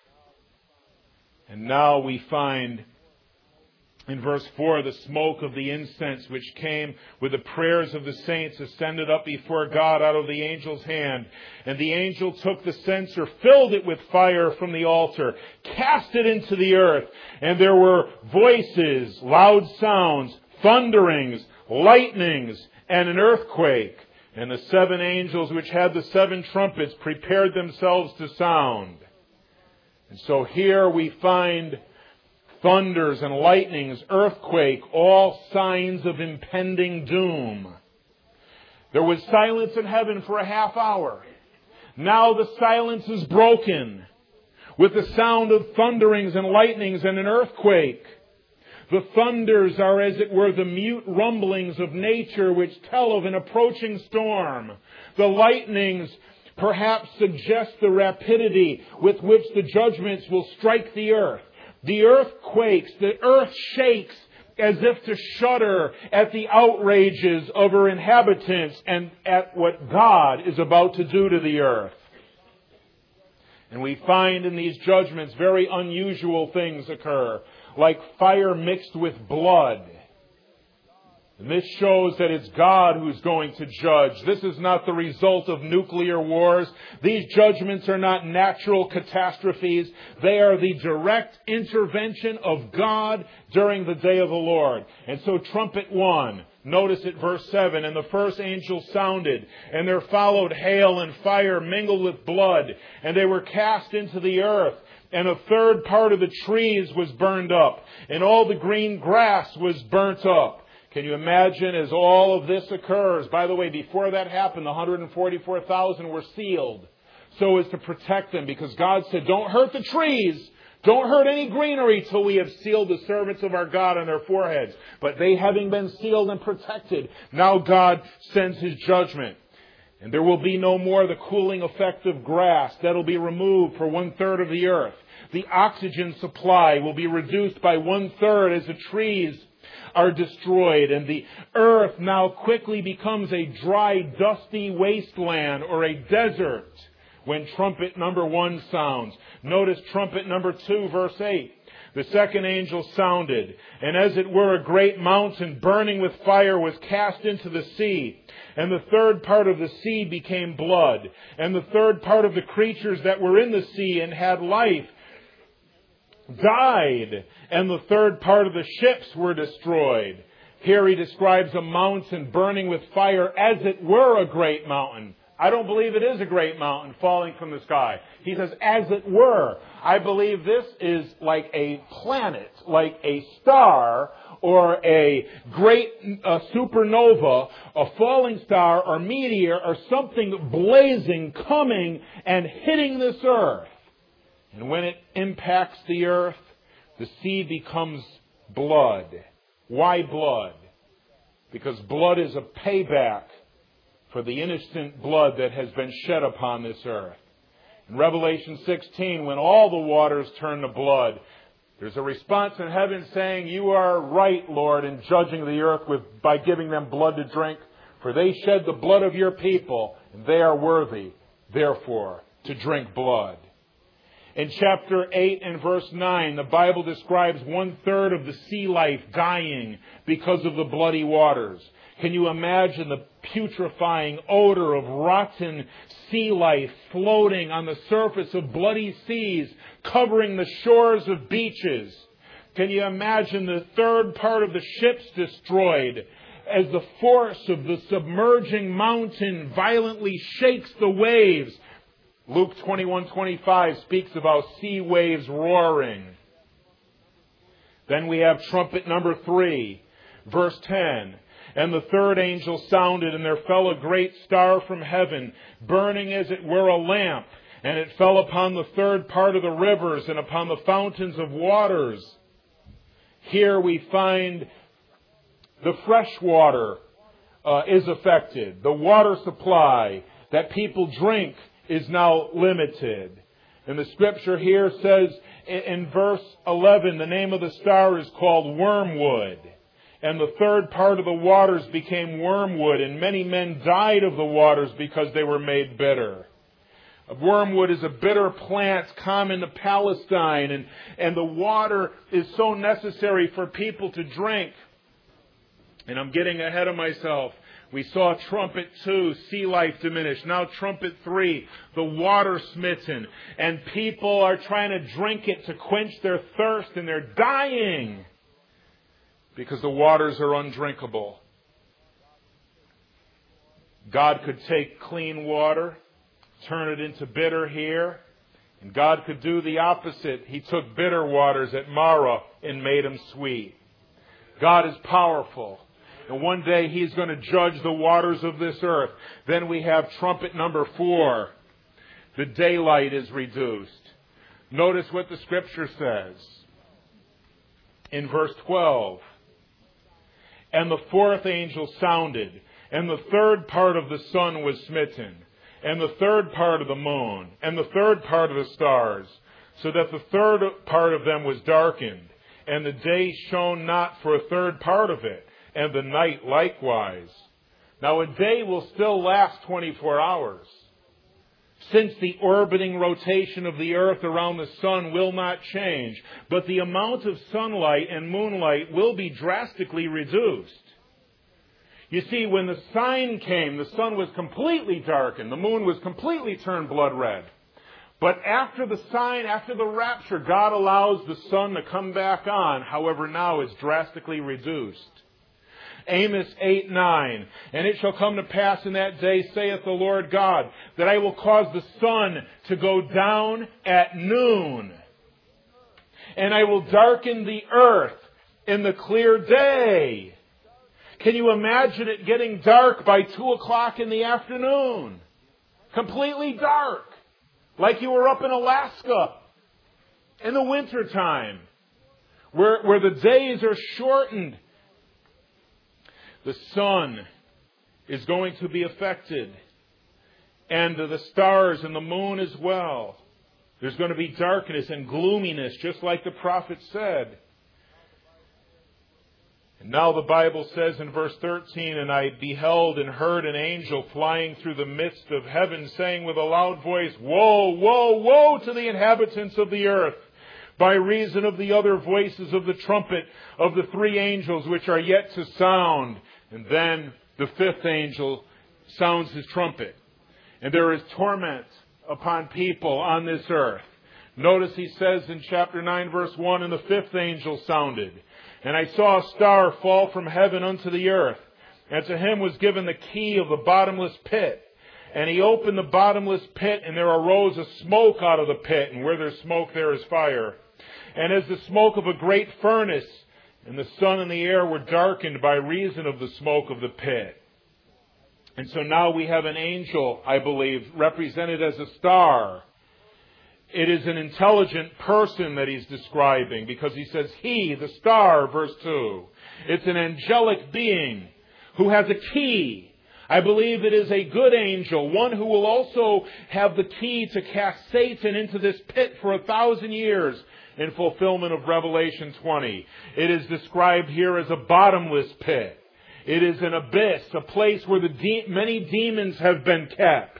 And now we find in verse four, the smoke of the incense which came with the prayers of the saints ascended up before God out of the angel's hand. And the angel took the censer, filled it with fire from the altar, cast it into the earth. And there were voices, loud sounds, thunderings, lightnings, and an earthquake. And the seven angels which had the seven trumpets prepared themselves to sound. And so here we find thunders and lightnings, earthquake, all signs of impending doom. There was silence in heaven for a half hour. Now the silence is broken with the sound of thunderings and lightnings and an earthquake. The thunders are, as it were, the mute rumblings of nature which tell of an approaching storm. The lightnings perhaps suggest the rapidity with which the judgments will strike the earth. The earth quakes, the earth shakes as if to shudder at the outrages of her inhabitants and at what God is about to do to the earth. And we find in these judgments very unusual things occur, like fire mixed with blood. And this shows that it's God who's going to judge. This is not the result of nuclear wars. These judgments are not natural catastrophes. They are the direct intervention of God during the day of the Lord. And so trumpet one. Notice at verse seven, and the first angel sounded, and there followed hail and fire mingled with blood, and they were cast into the earth. And a third part of the trees was burned up, and all the green grass was burnt up. Can you imagine as all of this occurs? By the way, before that happened, the one hundred forty-four thousand were sealed so as to protect them, because God said, don't hurt the trees. Don't hurt any greenery till we have sealed the servants of our God on their foreheads. But they, having been sealed and protected, now God sends His judgment. And there will be no more the cooling effect of grass. That'll be removed for one third of the earth. The oxygen supply will be reduced by one third as the trees are destroyed. And the earth now quickly becomes a dry, dusty wasteland or a desert when trumpet number one sounds. Notice trumpet number two, verse eight. The second angel sounded, and as it were a great mountain burning with fire was cast into the sea. And the third part of the sea became blood. And the third part of the creatures that were in the sea and had life died. And the third part of the ships were destroyed. Here he describes a mountain burning with fire as it were a great mountain. I don't believe it is a great mountain falling from the sky. He says, as it were. I believe this is like a planet, like a star, or a great uh, supernova, a falling star or meteor, or something blazing, coming and hitting this earth. And when it impacts the earth, the sea becomes blood. Why blood? Because blood is a payback for the innocent blood that has been shed upon this earth. In Revelation sixteen, when all the waters turn to blood, there's a response in heaven saying, you are right, Lord, in judging the earth with by giving them blood to drink, for they shed the blood of your people, and they are worthy, therefore, to drink blood. In chapter eight and verse nine, the Bible describes one third of the sea life dying because of the bloody waters. Can you imagine the putrefying odor of rotten sea life floating on the surface of bloody seas, covering the shores of beaches? Can you imagine the third part of the ships destroyed as the force of the submerging mountain violently shakes the waves? Luke twenty-one twenty-five speaks about sea waves roaring. Then we have trumpet number three, verse ten. And the third angel sounded, and there fell a great star from heaven, burning as it were a lamp. And it fell upon the third part of the rivers and upon the fountains of waters. Here we find the fresh water uh, is affected. The water supply that people drink is now limited. And the scripture here says in, in verse eleven, the name of the star is called wormwood. And the third part of the waters became wormwood, and many men died of the waters because they were made bitter. Wormwood is a bitter plant common to Palestine, and, and the water is so necessary for people to drink. And I'm getting ahead of myself. We saw trumpet two, sea life diminished. Now trumpet three, the water smitten. And people are trying to drink it to quench their thirst, and they're dying because the waters are undrinkable. God could take clean water, turn it into bitter here, and God could do the opposite. He took bitter waters at Marah and made them sweet. God is powerful. And one day He's going to judge the waters of this earth. Then we have trumpet number four. The daylight is reduced. Notice what the scripture says in verse twelve. And the fourth angel sounded, and the third part of the sun was smitten, and the third part of the moon, and the third part of the stars, so that the third part of them was darkened, and the day shone not for a third part of it, and the night likewise. Now a day will still last twenty-four hours. since the orbiting rotation of the earth around the sun will not change, but the amount of sunlight and moonlight will be drastically reduced. You see, when the sign came, the sun was completely darkened. The moon was completely turned blood red. But after the sign, after the rapture, God allows the sun to come back on. However, now it's drastically reduced. Amos eight nine, and it shall come to pass in that day, saith the Lord God, that I will cause the sun to go down at noon, and I will darken the earth in the clear day. Can you imagine it getting dark by two o'clock in the afternoon? Completely dark. Like you were up in Alaska in the wintertime, where, where the days are shortened. The sun is going to be affected, and the stars and the moon as well. There's going to be darkness and gloominess, just like the prophet said. And now the Bible says in verse thirteen, and I beheld and heard an angel flying through the midst of heaven, saying with a loud voice, Woe, woe, woe to the inhabitants of the earth, by reason of the other voices of the trumpet of the three angels which are yet to sound. And then the fifth angel sounds his trumpet. And there is torment upon people on this earth. Notice he says in chapter nine, verse one, and the fifth angel sounded. And I saw a star fall from heaven unto the earth. And to him was given the key of the bottomless pit. And he opened the bottomless pit, and there arose a smoke out of the pit. And where there's smoke, there is fire. And as the smoke of a great furnace, and the sun and the air were darkened by reason of the smoke of the pit. And so now we have an angel, I believe, represented as a star. It is an intelligent person that he's describing, because he says, he, the star, verse two. It's an angelic being who has a key. I believe it is a good angel, one who will also have the key to cast Satan into this pit for a thousand years in fulfillment of Revelation twenty. It is described here as a bottomless pit. It is an abyss, a place where the de- many demons have been kept.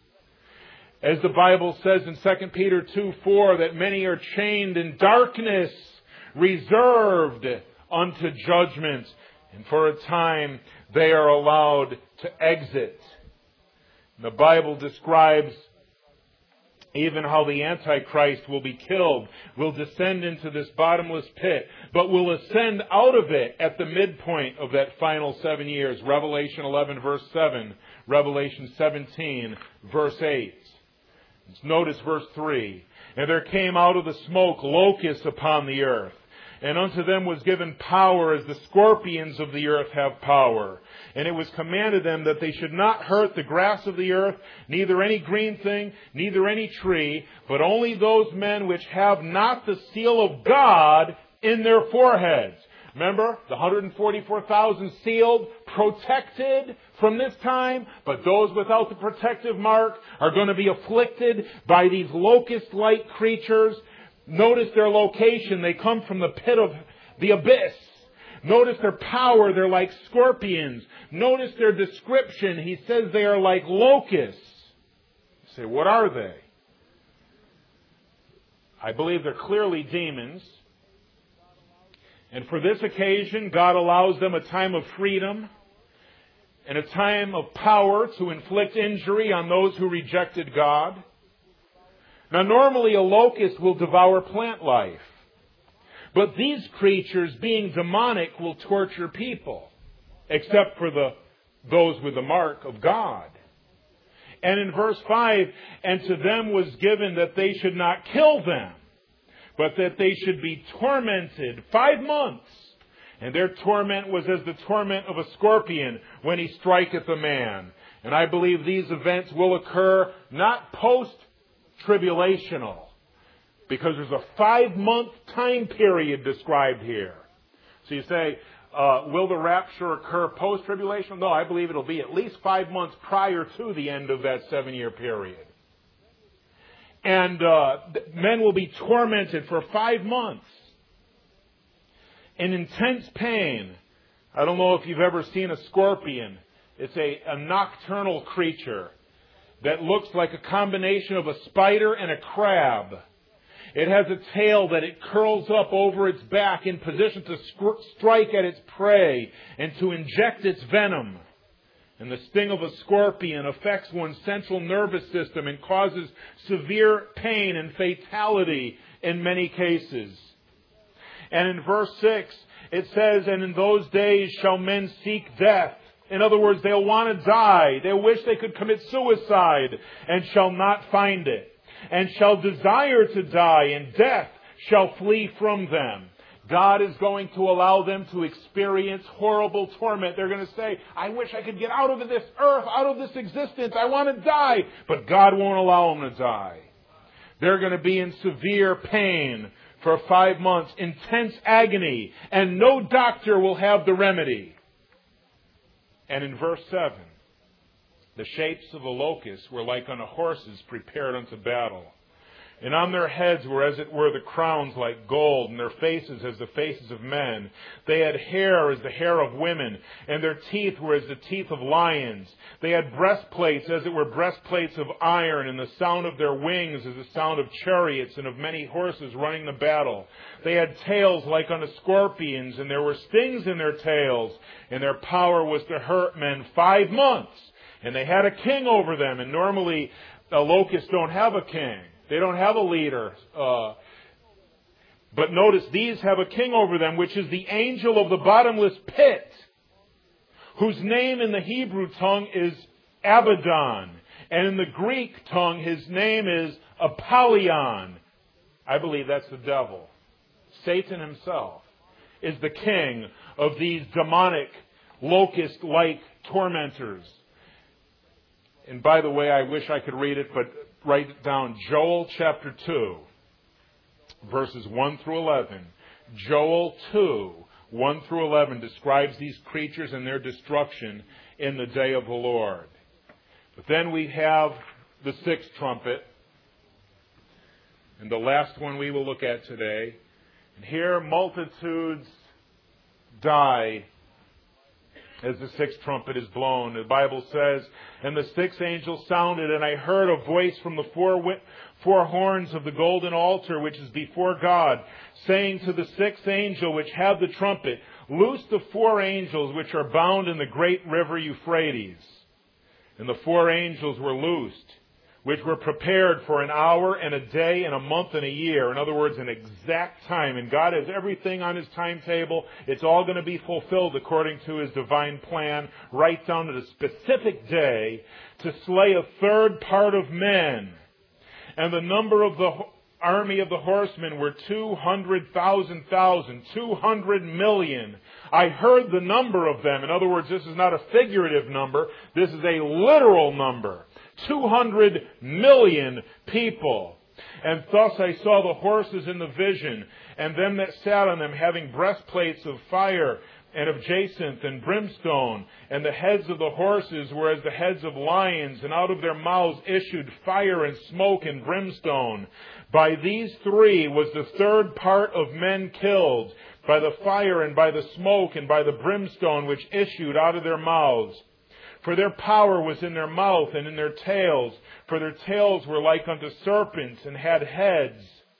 As the Bible says in Second Peter two four, that many are chained in darkness, reserved unto judgment. And for a time they are allowed to exit. The Bible describes even how the Antichrist will be killed, will descend into this bottomless pit, but will ascend out of it at the midpoint of that final seven years. Revelation eleven, verse seven. Revelation seventeen, verse eight. Notice verse three. And there came out of the smoke locusts upon the earth, and unto them was given power as the scorpions of the earth have power. And it was commanded them that they should not hurt the grass of the earth, neither any green thing, neither any tree, but only those men which have not the seal of God in their foreheads. Remember, the one hundred forty-four thousand sealed, protected from this time, but those without the protective mark are going to be afflicted by these locust-like creatures. Notice their location. They come from the pit of the abyss. Notice their power. They're like scorpions. Notice their description. He says they are like locusts. You say, what are they? I believe they're clearly demons. And for this occasion, God allows them a time of freedom and a time of power to inflict injury on those who rejected God. Now, normally a locust will devour plant life. But these creatures, being demonic, will torture people, except for the those with the mark of God. And in verse five, and to them was given that they should not kill them, but that they should be tormented five months. And their torment was as the torment of a scorpion when he striketh a man. And I believe these events will occur not post-tribulational, because there's a five-month time period described here. So you say, uh, will the rapture occur post-tribulation? No, I believe it'll be at least five months prior to the end of that seven-year period. And uh, men will be tormented for five months in intense pain. I don't know if you've ever seen a scorpion. It's a, a nocturnal creature. that looks like a combination of a spider and a crab. It has a tail that it curls up over its back in position to sc- strike at its prey and to inject its venom. And the sting of a scorpion affects one's central nervous system and causes severe pain and fatality in many cases. And in verse six, it says, "And in those days shall men seek death." In other words, they'll want to die. They'll wish they could commit suicide and shall not find it. And shall desire to die, and death shall flee from them. God is going to allow them to experience horrible torment. They're going to say, "I wish I could get out of this earth, out of this existence. I want to die." But God won't allow them to die. They're going to be in severe pain for five months, intense agony, and no doctor will have the remedy. And in verse seven, "The shapes of the locusts were like unto horses prepared unto battle. And on their heads were as it were the crowns like gold, and their faces as the faces of men. They had hair as the hair of women, and their teeth were as the teeth of lions. They had breastplates as it were breastplates of iron, and the sound of their wings as the sound of chariots and of many horses running the battle. They had tails like unto scorpions, and there were stings in their tails, and their power was to hurt men five months. And they had a king over them," and normally the locusts don't have a king. They don't have a leader. Uh, but notice these have a king over them, which is the angel of the bottomless pit, whose name in the Hebrew tongue is Abaddon. And in the Greek tongue, his name is Apollyon. I believe that's the devil. Satan himself is the king of these demonic, locust-like tormentors. And by the way, I wish I could read it, but write it down. Joel chapter two, verses one through eleven. Joel two, one through eleven describes these creatures and their destruction in the day of the Lord. But then we have the sixth trumpet, and the last one we will look at today. And here multitudes die as the sixth trumpet is blown. The Bible says, "And the sixth angel sounded, and I heard a voice from the four, wi- four horns of the golden altar which is before God, saying to the sixth angel which had the trumpet, Loose the four angels which are bound in the great river Euphrates. And the four angels were loosed, which were prepared for an hour and a day and a month and a year." In other words, an exact time. And God has everything on His timetable. It's all going to be fulfilled according to His divine plan, right down to the specific day, to slay a third part of men. And the number of the army of the horsemen were two hundred thousand thousand, two hundred million. I heard the number of them. In other words, this is not a figurative number. This is a literal number. two hundred million people. "And thus I saw the horses in the vision, and them that sat on them having breastplates of fire and of jacinth and brimstone. And the heads of the horses were as the heads of lions, and out of their mouths issued fire and smoke and brimstone. By these three was the third part of men killed, by the fire and by the smoke and by the brimstone which issued out of their mouths. For their power was in their mouth and in their tails, for their tails were like unto serpents and had heads,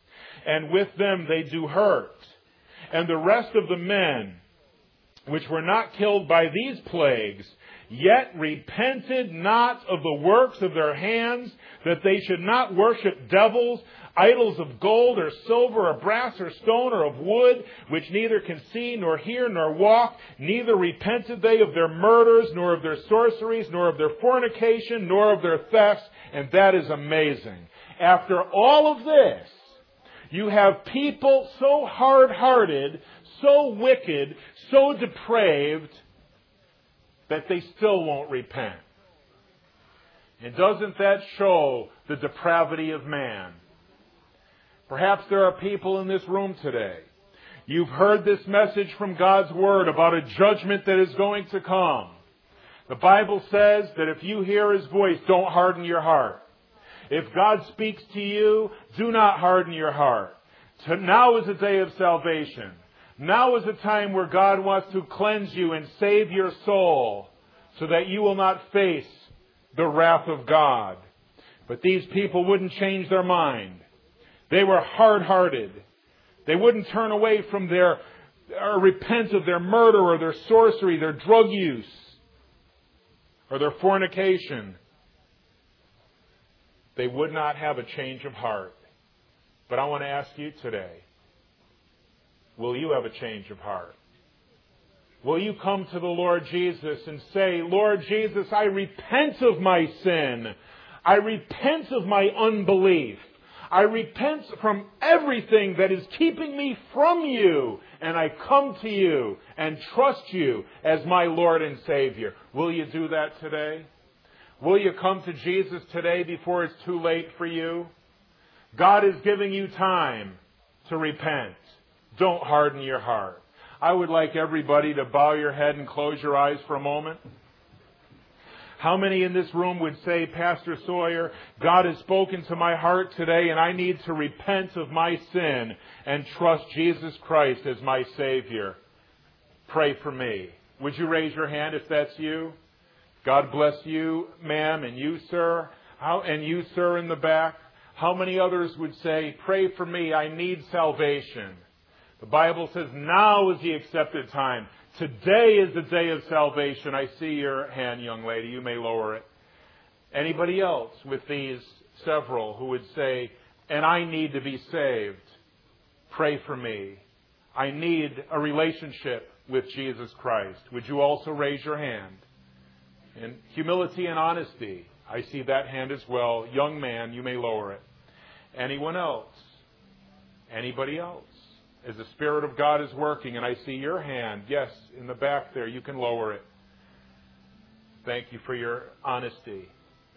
and with them they do hurt. And the rest of the men, which were not killed by these plagues, yet repented not of the works of their hands, that they should not worship devils, idols of gold or silver or brass or stone or of wood, which neither can see nor hear nor walk. Neither repented they of their murders, nor of their sorceries, nor of their fornication, nor of their thefts." And that is amazing. After all of this, you have people so hard-hearted, so wicked, so depraved, that they still won't repent. And doesn't that show the depravity of man? Perhaps there are people in this room today. You've heard this message from God's Word about a judgment that is going to come. The Bible says that if you hear His voice, don't harden your heart. If God speaks to you, do not harden your heart. Now is a day of salvation. Now is a time where God wants to cleanse you and save your soul so that you will not face the wrath of God. But these people wouldn't change their mind. They were hard-hearted. They wouldn't turn away from their, or repent of their murder or their sorcery, their drug use, or their fornication. They would not have a change of heart. But I want to ask you today, will you have a change of heart? Will you come to the Lord Jesus and say, Lord Jesus, I repent of my sin. I repent of my unbelief. I repent from everything that is keeping me from you. And I come to you and trust you as my Lord and Savior. Will you do that today? Will you come to Jesus today before it's too late for you? God is giving you time to repent. Don't harden your heart. I would like everybody to bow your head and close your eyes for a moment. How many in this room would say, Pastor Sawyer, God has spoken to my heart today and I need to repent of my sin and trust Jesus Christ as my Savior? Pray for me. Would you raise your hand if that's you? God bless you, ma'am, and you, sir, How, and you, sir, in the back. How many others would say, pray for me, I need salvation? The Bible says now is the accepted time. Today is the day of salvation. I see your hand, young lady. You may lower it. Anybody else with these several who would say, and I need to be saved? Pray for me. I need a relationship with Jesus Christ. Would you also raise your hand? In humility and honesty, I see that hand as well. Young man, you may lower it. Anyone else? Anybody else? As the Spirit of God is working, and I see your hand, yes, in the back there, you can lower it. Thank you for your honesty.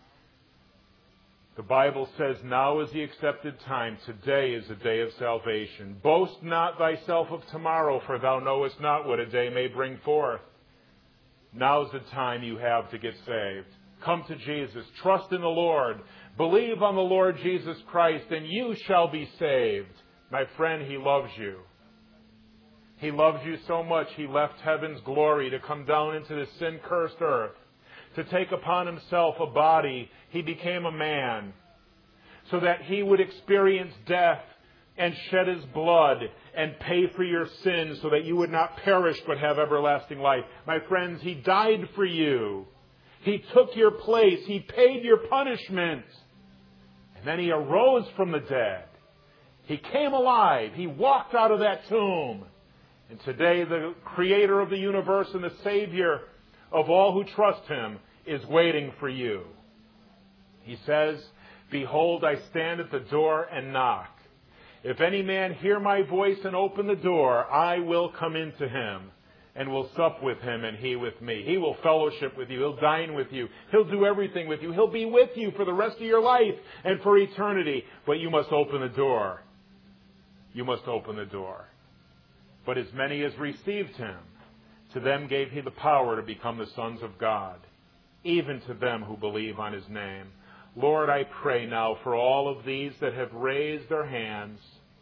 The Bible says, now is the accepted time. Today is the day of salvation. Boast not thyself of tomorrow, for thou knowest not what a day may bring forth. Now's the time you have to get saved. Come to Jesus. Trust in the Lord. Believe on the Lord Jesus Christ, and you shall be saved. My friend, He loves you. He loves you so much, He left heaven's glory to come down into this sin-cursed earth, to take upon Himself a body. He became a man so that He would experience death and shed His blood and pay for your sins so that you would not perish but have everlasting life. My friends, He died for you. He took your place. He paid your punishment. And then He arose from the dead. He came alive. He walked out of that tomb. And today the Creator of the universe and the Savior of all who trust Him is waiting for you. He says, behold, I stand at the door and knock. If any man hear my voice and open the door, I will come into him and will sup with him and he with me. He will fellowship with you. He'll dine with you. He'll do everything with you. He'll be with you for the rest of your life and for eternity. But you must open the door. You must open the door. But as many as received Him, to them gave He the power to become the sons of God, even to them who believe on His name. Lord, I pray now for all of these that have raised their hands,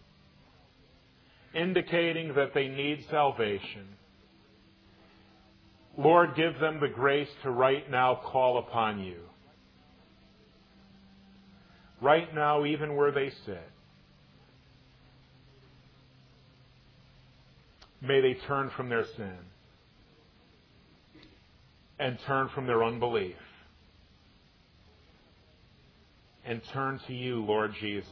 indicating that they need salvation. Lord, give them the grace to right now call upon You. Right now, even where they sit. May they turn from their sin and turn from their unbelief and turn to You, Lord Jesus.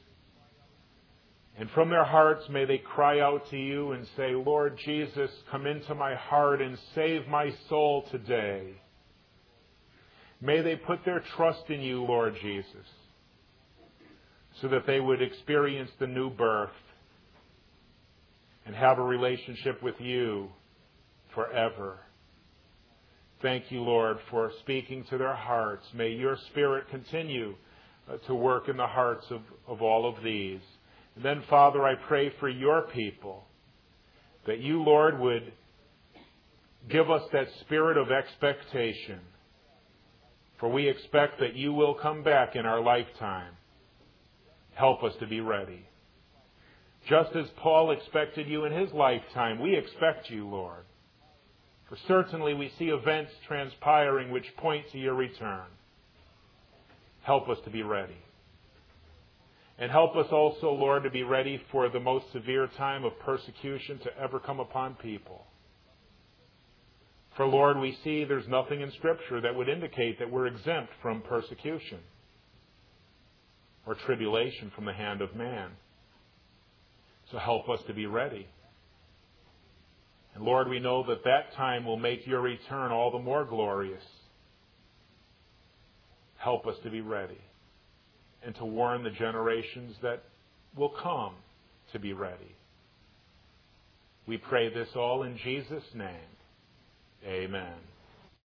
And from their hearts, may they cry out to You and say, Lord Jesus, come into my heart and save my soul today. May they put their trust in You, Lord Jesus, so that they would experience the new birth and have a relationship with You forever. Thank You, Lord, for speaking to their hearts. May Your Spirit continue uh, to work in the hearts of, of all of these. And then, Father, I pray for Your people, that You, Lord, would give us that spirit of expectation. For we expect that You will come back in our lifetime. Help us to be ready. Just as Paul expected You in his lifetime, we expect You, Lord. For certainly we see events transpiring which point to Your return. Help us to be ready. And help us also, Lord, to be ready for the most severe time of persecution to ever come upon people. For, Lord, we see there's nothing in Scripture that would indicate that we're exempt from persecution or tribulation from the hand of man. So help us to be ready. And Lord, we know that that time will make your return all the more glorious. Help us to be ready and to warn the generations that will come to be ready. We pray this all in Jesus' name. Amen.